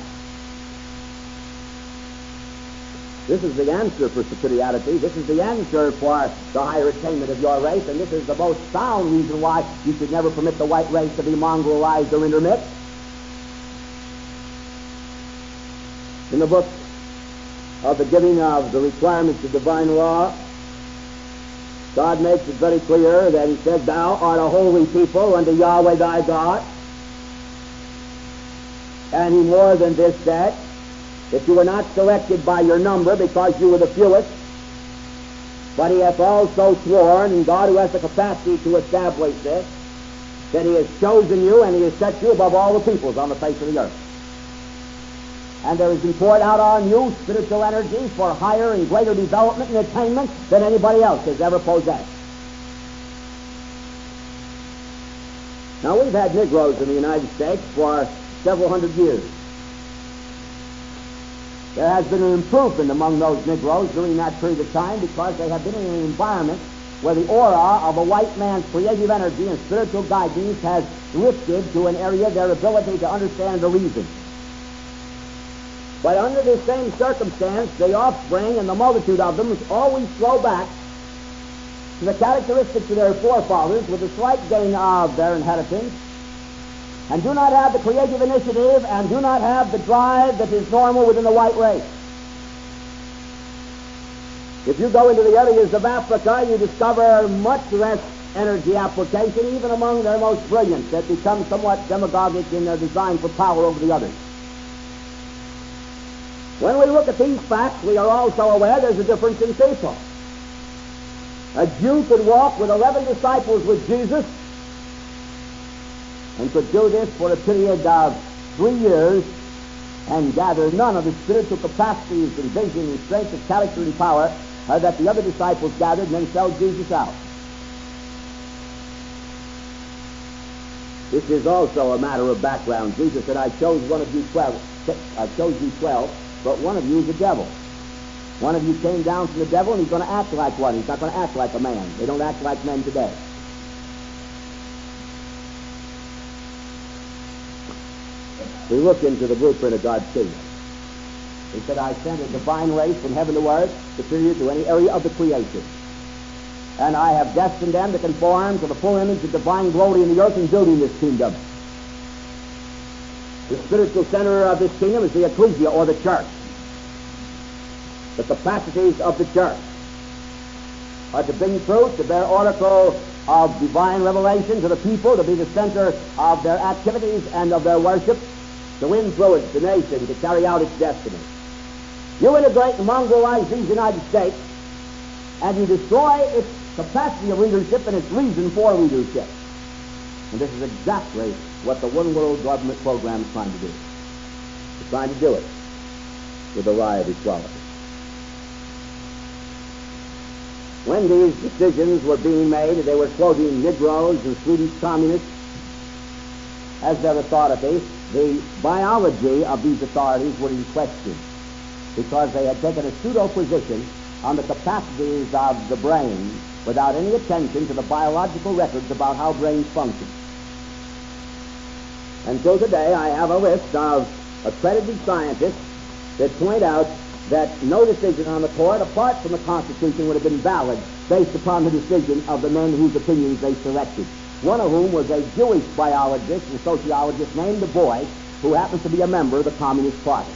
This is the answer for superiority. This is the answer for the higher attainment of your race, and this is the most sound reason why you should never permit the white race to be mongrelized or intermixed. In the book of the giving of the requirements of divine law, God makes it very clear that he said, thou art a holy people unto Yahweh thy God. And he more than this said, that you were not selected by your number because you were the fewest, but he hath also sworn, and God who has the capacity to establish this, that he has chosen you and he has set you above all the peoples on the face of the earth. And there is been poured out on you spiritual energy for higher and greater development and attainment than anybody else has ever possessed. Now, we've had Negroes in the United States for several hundred years. There has been an improvement among those Negroes during that period of time because they have been in an environment where the aura of a white man's creative energy and spiritual guidance has lifted to an area their ability to understand the reason. But under this same circumstance, the offspring and the multitude of them always flow back to the characteristics of their forefathers with a slight gain of their inheritance, and do not have the creative initiative and do not have the drive that is normal within the white race. If you go into the areas of Africa, you discover much less energy application, even among their most brilliant, that become somewhat demagogic in their design for power over the others. When we look at these facts, we are also aware there's a difference in people. A Jew could walk with 11 disciples with Jesus and could do this for a period of 3 years and gather none of the spiritual capacities and vision and strength of character and power that the other disciples gathered, and then sell Jesus out. This is also a matter of background. Jesus said, I chose you 12, but one of you is a devil. One of you came down from the devil, and he's going to act like one. He's not going to act like a man. They don't act like men today. We look into the blueprint of God's kingdom. He said, I sent a divine race from heaven to earth, superior to any area of the creation. And I have destined them to conform to the full image of divine glory in the earth in building this kingdom. The spiritual center of this kingdom is the ecclesia, or the church. The capacities of the church are to bring truth, to bear oracle of divine revelation to the people, to be the center of their activities and of their worship, to influence the nation, to carry out its destiny. You integrate and mongrelize these United States, and you destroy its capacity of leadership and its reason for leadership. And this is exactly what the One World Government program is trying to do. It's trying to do it with a lie of equality. When these decisions were being made, they were quoting Negroes and Swedish communists as their authorities. The biology of these authorities were in question because they had taken a pseudo-position on the capacities of the brain without any attention to the biological records about how brains function. Until today, I have a list of accredited scientists that point out that no decision on the court, apart from the Constitution, would have been valid based upon the decision of the men whose opinions they selected. One of whom was a Jewish biologist and sociologist named Du Bois, who happens to be a member of the Communist Party.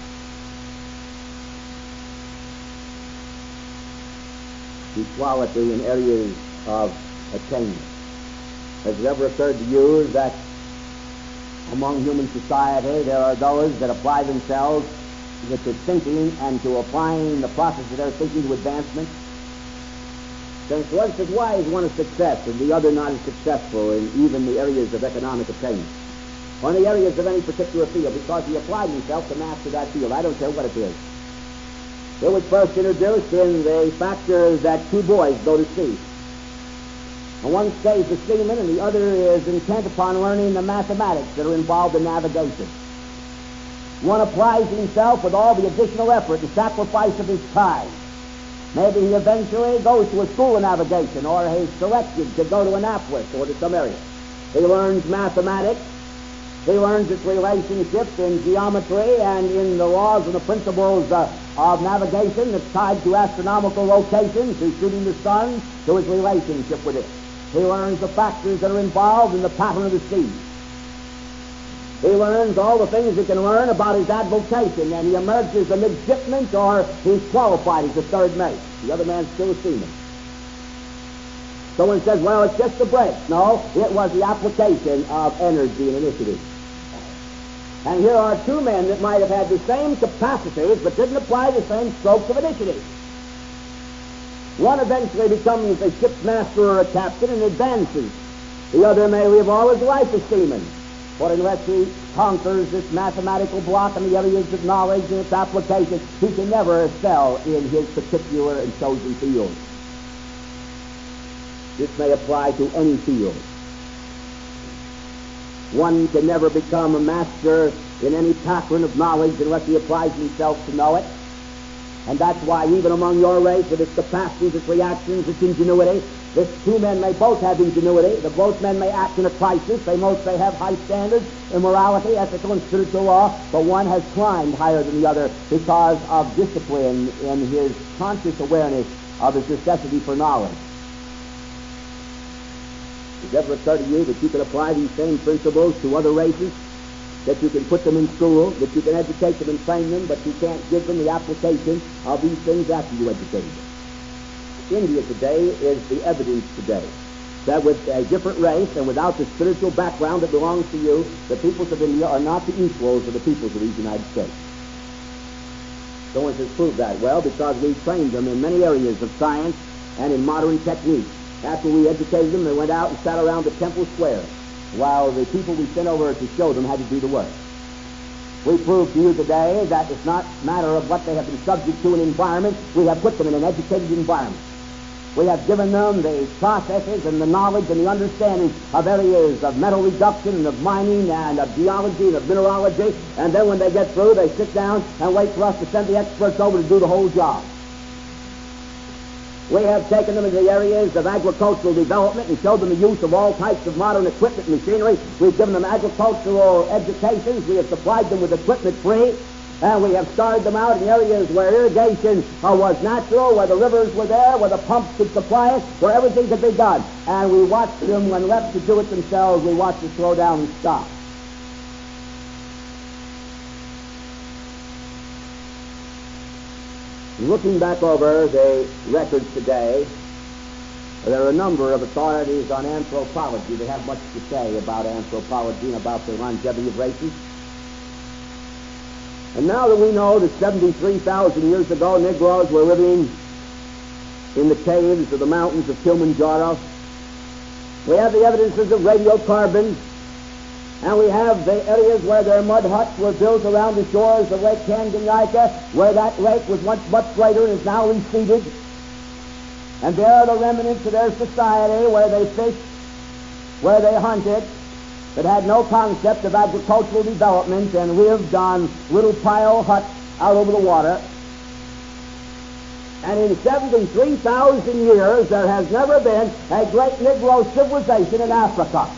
Equality in areas of attainment. Has it ever occurred to you that among human society there are those that apply themselves to thinking and to applying the process of their thinking to advancement? Since one says, why is one a success and the other not as successful in even the areas of economic attainment? Or in the areas of any particular field? Because he applied himself to master that field. I don't care what it is. It was first introduced in the factor that two boys go to sea. And one stays a seaman and the other is intent upon learning the mathematics that are involved in navigation. One applies himself with all the additional effort and sacrifice of his time. Maybe he eventually goes to a school of navigation, or he's selected to go to Annapolis or to some area. He learns mathematics. He learns its relationship in geometry and in the laws and the principles of navigation that's tied to astronomical locations, to shooting the sun, to his relationship with it. He learns the factors that are involved in the pattern of the sea. He learns all the things he can learn about his avocation, and he emerges a midshipman, or he's qualified as a third mate. The other man's still a seaman. Someone says, well, it's just the brakes. No, it was the application of energy and initiative. And here are two men that might have had the same capacities, but didn't apply the same strokes of initiative. One eventually becomes a ship's master or a captain and advances. The other may live all his life a seaman. But unless he conquers this mathematical block in the areas of knowledge and its application, he can never excel in his particular and chosen field. This may apply to any field. One can never become a master in any pattern of knowledge unless he applies himself to know it. And that's why even among your race, with its capacities, its reactions, its ingenuity, these two men may both have ingenuity. The both men may act in a crisis. They both may have high standards in morality, ethical, and spiritual law, but one has climbed higher than the other because of discipline in his conscious awareness of his necessity for knowledge. Does it ever occur to you that you can apply these same principles to other races? That you can put them in school, that you can educate them and train them, but you can't give them the application of these things after you educate them? India today is the evidence today that with a different race and without the spiritual background that belongs to you, the peoples of India are not the equals of the peoples of these United States. Someone says, prove that. Well, because we trained them in many areas of science and in modern techniques. After we educated them, they went out and sat around the temple square, while the people we sent over to show them had to do the work. We prove to you today that it's not a matter of what they have been subject to in environment. We have put them in an educated environment. We have given them the processes and the knowledge and the understanding of areas of metal reduction and of mining and of geology and of mineralogy, and then when they get through, they sit down and wait for us to send the experts over to do the whole job. We have taken them into the areas of agricultural development and showed them the use of all types of modern equipment and machinery. We've given them agricultural educations. We have supplied them with equipment free. And we have started them out in areas where irrigation was natural, where the rivers were there, where the pumps could supply it, where everything could be done. And we watched them, when left to do it themselves, we watched them slow down and stop. Looking back over the records today, there are a number of authorities on anthropology that have much to say about anthropology and about the longevity of races. And now that we know that 73,000 years ago Negroes were living in the caves of the mountains of Kilimanjaro, we have the evidences of radiocarbons, and we have the areas where their mud huts were built around the shores of Lake Tanganyika, where that lake was once much greater and is now receded. And there are the remnants of their society where they fished, where they hunted, that had no concept of agricultural development and lived on little pile huts out over the water. And in 73,000 years, there has never been a great Negro civilization in Africa.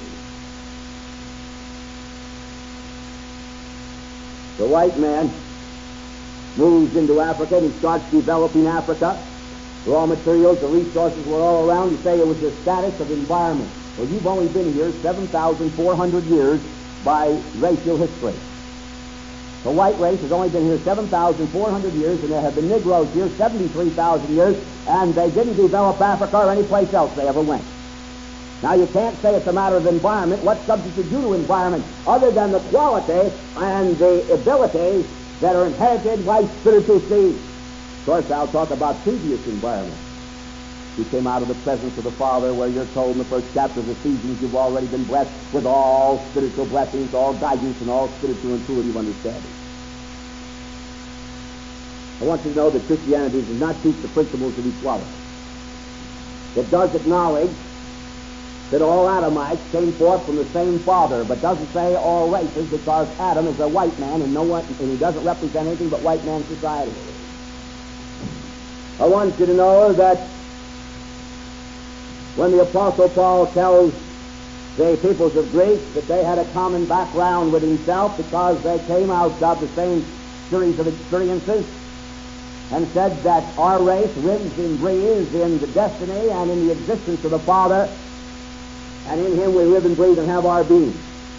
The white man moves into Africa and he starts developing Africa. The raw materials, the resources were all around. You say it was the status of environment. Well, you've only been here 7,400 years by racial history. The white race has only been here 7,400 years, and there have been Negroes here 73,000 years, and they didn't develop Africa or any place else they ever went. Now, you can't say it's a matter of environment. What substituted you to environment other than the quality and the abilities that are inherited by spiritual seed? Of course, I'll talk about previous environment. You came out of the presence of the Father, where you're told in the first chapter of Ephesians you've already been blessed with all spiritual blessings, all guidance, and all spiritual intuitive understanding. I want you to know that Christianity does not teach the principles of equality. It does acknowledge that all Adamites came forth from the same Father, but doesn't say all races, because Adam is a white man and he doesn't represent anything but white man society. I want you to know that when the Apostle Paul tells the peoples of Greece that they had a common background with himself because they came out of the same series of experiences, and said that our race lives and breathes in the destiny and in the existence of the Father, and in him we live and breathe and have our being.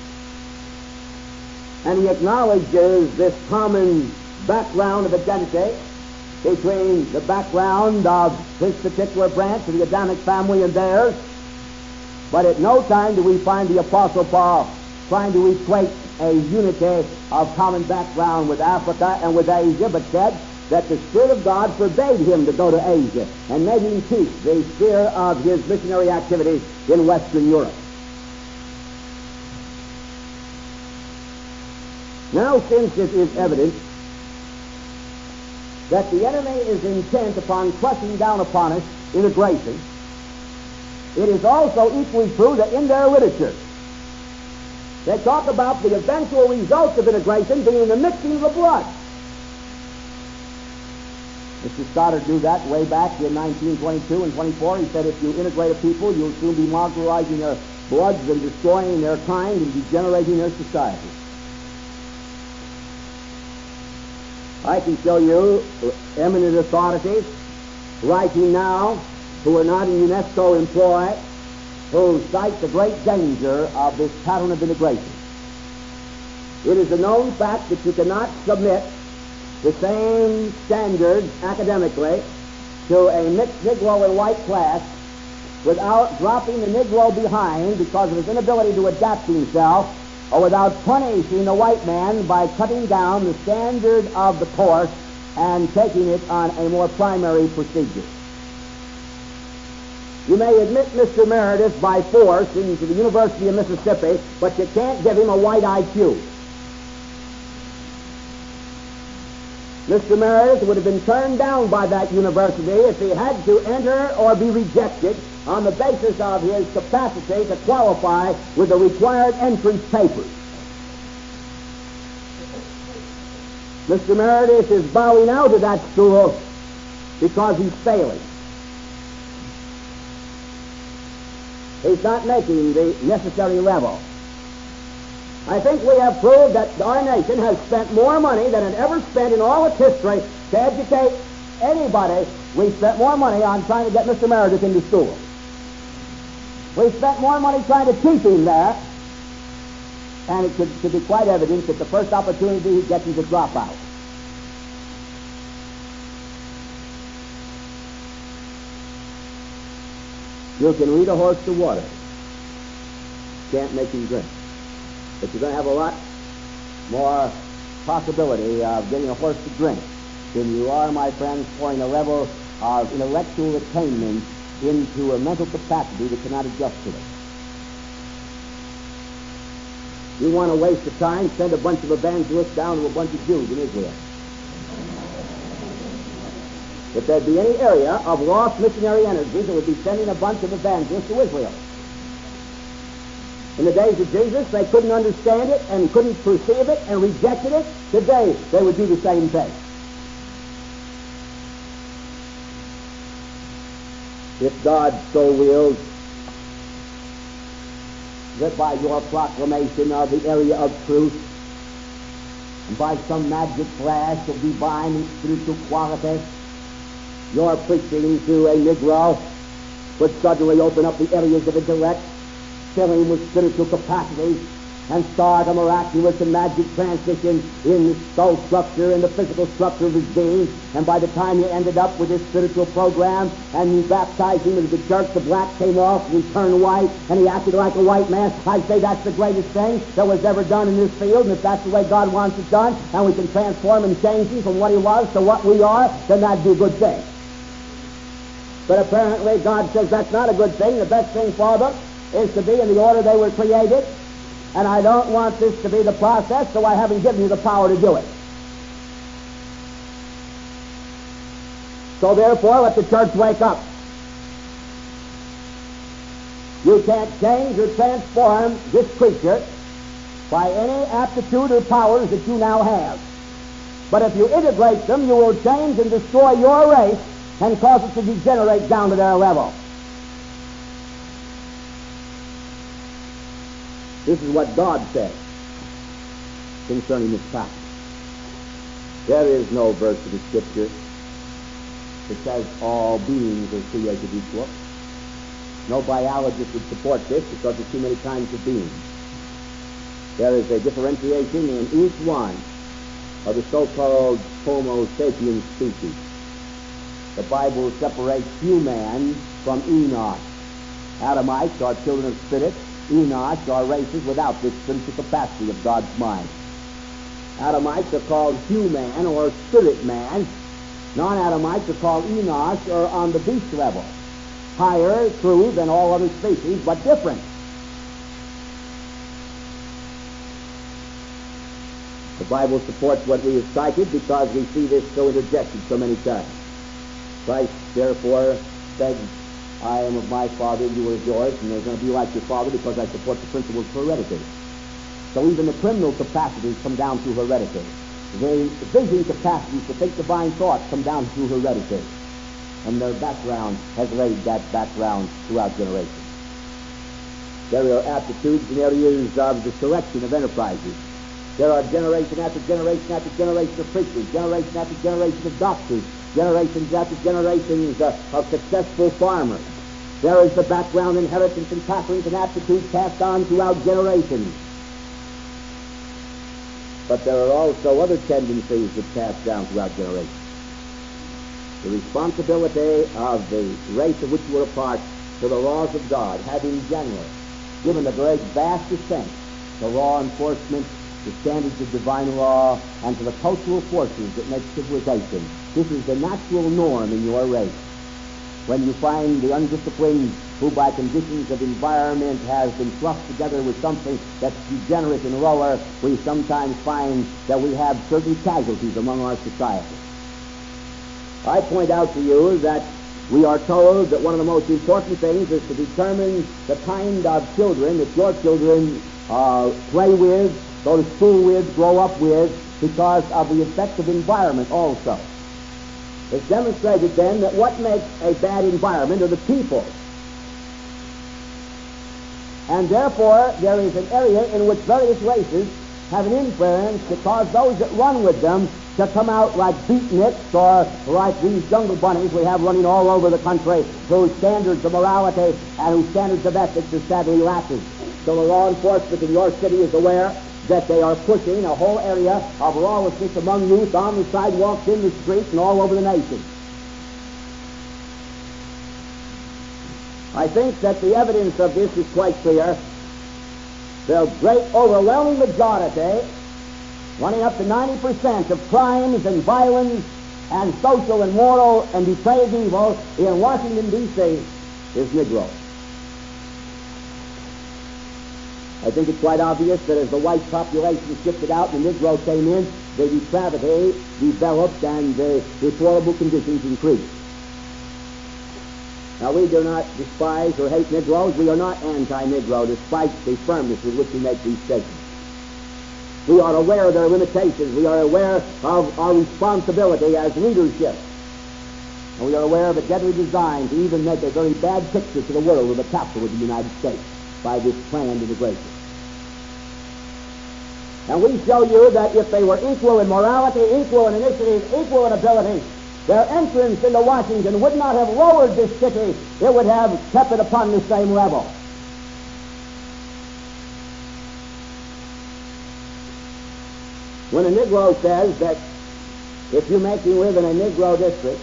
And he acknowledges this common background of identity between the background of his particular branch of the Adamic family and theirs. But at no time do we find the Apostle Paul trying to equate a unity of common background with Africa and with Asia, but said that the Spirit of God forbade him to go to Asia and made him teach the sphere of his missionary activities in Western Europe. Now, since it is evident that the enemy is intent upon crushing down upon us immigration, it is also equally true that in their literature they talk about the eventual results of integration being the mixing of the blood. Mr. Stoddard knew that way back in 1922 and 24. He said if you integrate a people, you'll soon be marginalizing their bloods and destroying their kind and degenerating their society. I can show you eminent authorities writing now who are not in UNESCO employ, who cite the great danger of this pattern of integration. It is a known fact that you cannot submit the same standards academically to a mixed Negro and white class without dropping the Negro behind because of his inability to adapt himself, or without punishing the white man by cutting down the standard of the course and taking it on a more primary procedure. You may admit Mr. Meredith by force into the University of Mississippi, but you can't give him a white IQ. Mr. Meredith would have been turned down by that university if he had to enter or be rejected on the basis of his capacity to qualify with the required entrance papers. Mr. Meredith is bowing out of that school because he's failing. He's not making the necessary level. I think we have proved that our nation has spent more money than it ever spent in all its history to educate anybody. We spent more money on trying to get Mr. Meredith into school. We spent more money trying to keep him there, and it should be quite evident that the first opportunity he gets is to drop out. You can lead a horse to water. Can't make him drink. But you're going to have a lot more possibility of getting a horse to drink than you are, my friends, pouring a level of intellectual attainment into a mental capacity that cannot adjust to it. You want to waste the time, send a bunch of evangelists down to a bunch of Jews in Israel. If there'd be any area of lost missionary energies, it would be sending a bunch of evangelists to Israel. In the days of Jesus, they couldn't understand it and couldn't perceive it and rejected it. Today, they would do the same thing. If God so wills that by your proclamation of the area of truth and by some magic flash of divine and spiritual quality, your preaching to a Negro would suddenly open up the areas of intellect, fill him with spiritual capacities, and start a miraculous and magic transition in the soul structure and the physical structure of his being. And by the time you ended up with this spiritual program and you baptized him into the church, the black came off and he turned white and he acted like a white man, I'd say that's the greatest thing that was ever done in this field. And if that's the way God wants it done, and we can transform and change him from what he was to what we are, then that'd be a good thing. But apparently God says that's not a good thing. The best thing for them is to be in the order they were created. And I don't want this to be the process, so I haven't given you the power to do it. So therefore, let the church wake up. You can't change or transform this creature by any aptitude or powers that you now have. But if you integrate them, you will change and destroy your race and cause it to degenerate down to their level. This is what God says concerning this topic. There is no verse of the Scripture that says all beings are created equal. No biologist would support this because there's too many kinds of beings. There is a differentiation in each one of the so-called Homo sapiens species. The Bible separates human from Enoch. Adamites are children of spirit. Enoch are races without this spiritual capacity of God's mind. Adamites are called human or spirit man. Non-Adamites are called Enoch or on the beast level. Higher, true, than all other species, but different. The Bible supports what we have cited because we see this so interjected so many times. Christ, therefore, said, I am of my Father, you are of yours, and they're going to be like your Father because I support the principles of heredity. So even the criminal capacities come down through heredity. The vision capacities to think divine thoughts come down through heredity. And their background has laid that background throughout generations. There are aptitudes in areas of the selection of enterprises. There are generation after generation after generation of preachers, generation after generation of doctors, generations after generations of successful farmers. There is the background, inheritance, and patterns and aptitudes passed on throughout generations. But there are also other tendencies that pass down throughout generations. the responsibility of the race of which you were a part to the laws of God, have in general given a very vast assent to law enforcement, the standards of divine law, and to the cultural forces that make civilization. This is the natural norm in your race. When you find the undisciplined who by conditions of environment has been thrust together with something that's degenerate and lower, we sometimes find that we have certain casualties among our society. I point out to you that we are told that one of the most important things is to determine the kind of children that your children play with, go to school with, grow up with, because of the effect of environment also. It's demonstrated then that what makes a bad environment are the people. And therefore, there is an area in which various races have an influence to cause those that run with them to come out like beatniks or like these jungle bunnies we have running all over the country, whose standards of morality and whose standards of ethics are sadly lacking. So the law enforcement in your city is aware that they are pushing a whole area of lawlessness among youth on the sidewalks, in the streets, and all over the nation. I think that the evidence of this is quite clear. The great overwhelming majority, running up to 90% of crimes and violence and social and moral and depraved evil in Washington, D.C. is Negro. I think it's quite obvious that as the white population shifted out and the Negro came in, the depravity developed and the deplorable conditions increased. Now, we do not despise or hate Negroes. We are not anti-Negro, despite the firmness with which we make these statements. We are aware of their limitations. We are aware of our responsibility as leadership. And we are aware of a deadly design to even make a very bad picture to the world of the capital of the United States by this planned integration. And we show you that if they were equal in morality, equal in initiative, equal in ability, their entrance into Washington would not have lowered this city. It would have kept it upon the same level. When a Negro says that if you make him live in a Negro district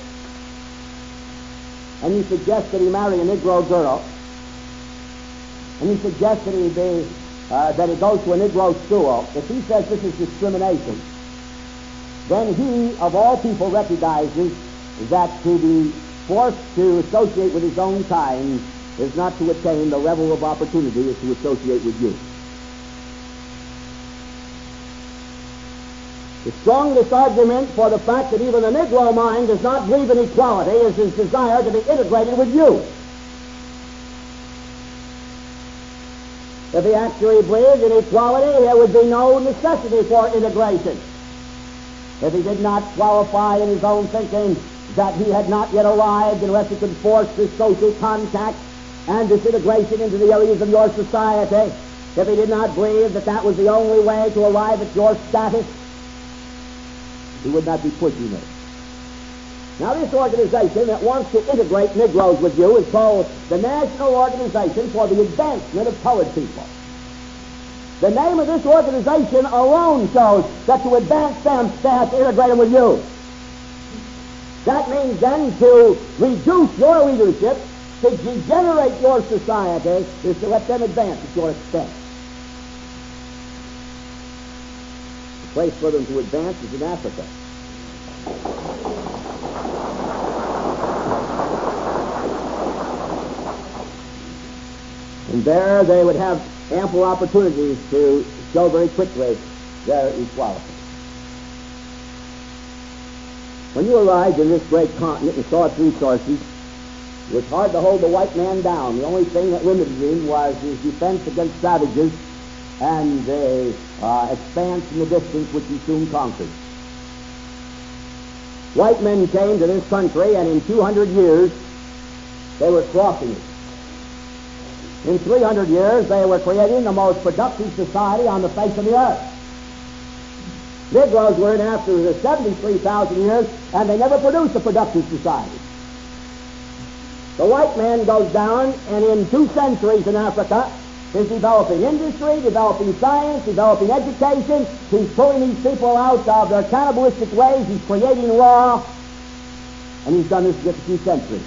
and you suggest that he marry a Negro girl and you suggest that he goes to a Negro school, if he says this is discrimination, then he, of all people, recognizes that to be forced to associate with his own kind is not to attain the level of opportunity as to associate with you. The strongest argument for the fact that even the Negro mind does not believe in equality is his desire to be integrated with you. If he actually believed in equality, there would be no necessity for integration. If he did not qualify in his own thinking that he had not yet arrived unless he could force this social contact and this integration into the areas of your society, if he did not believe that that was the only way to arrive at your status, he would not be pushing it. Now, this organization that wants to integrate Negroes with you is called the National Organization for the Advancement of Colored People. The name of this organization alone shows that to advance them, they have to integrate them with you. That means then to reduce your leadership, to degenerate your society, is to let them advance at your expense. The place for them to advance is in Africa. And there they would have ample opportunities to show very quickly their equality. When you arrived in this great continent and saw its resources, it was hard to hold the white man down. The only thing that limited him was his defense against savages and the expanse in the distance which he soon conquered. White men came to this country, and in 200 years they were crossing it. In 300 years, they were creating the most productive society on the face of the earth. Negroes were in after the 73,000 years, and they never produced a productive society. The white man goes down, and in 2 centuries in Africa, is developing industry, developing science, developing education. He's pulling these people out of their cannibalistic ways. He's creating law. And he's done this for just a few centuries.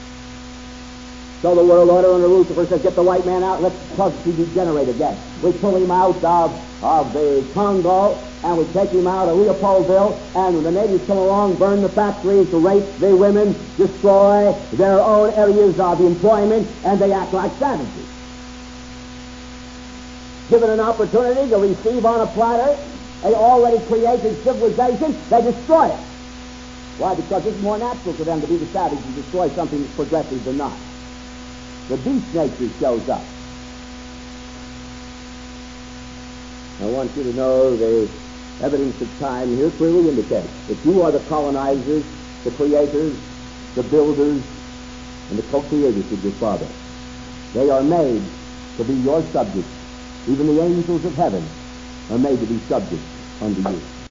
So the world order under Lucifer says, get the white man out, let's cause it to degenerate again. We pull him out of the Congo, and we take him out of Leopoldville, and when the natives come along, burn the factories, rape the women, destroy their own areas of employment, and they act like savages. Given an opportunity to receive on a platter an already created civilization, they destroy it. Why? Because it's more natural for them to be the savage and destroy something that's progressive than not. The beast nature shows up. I want you to know the evidence of time here clearly indicates that you are the colonizers, the creators, the builders, and the co-creators of your Father. They are made to be your subjects. Even the angels of heaven are made to be subjects unto you.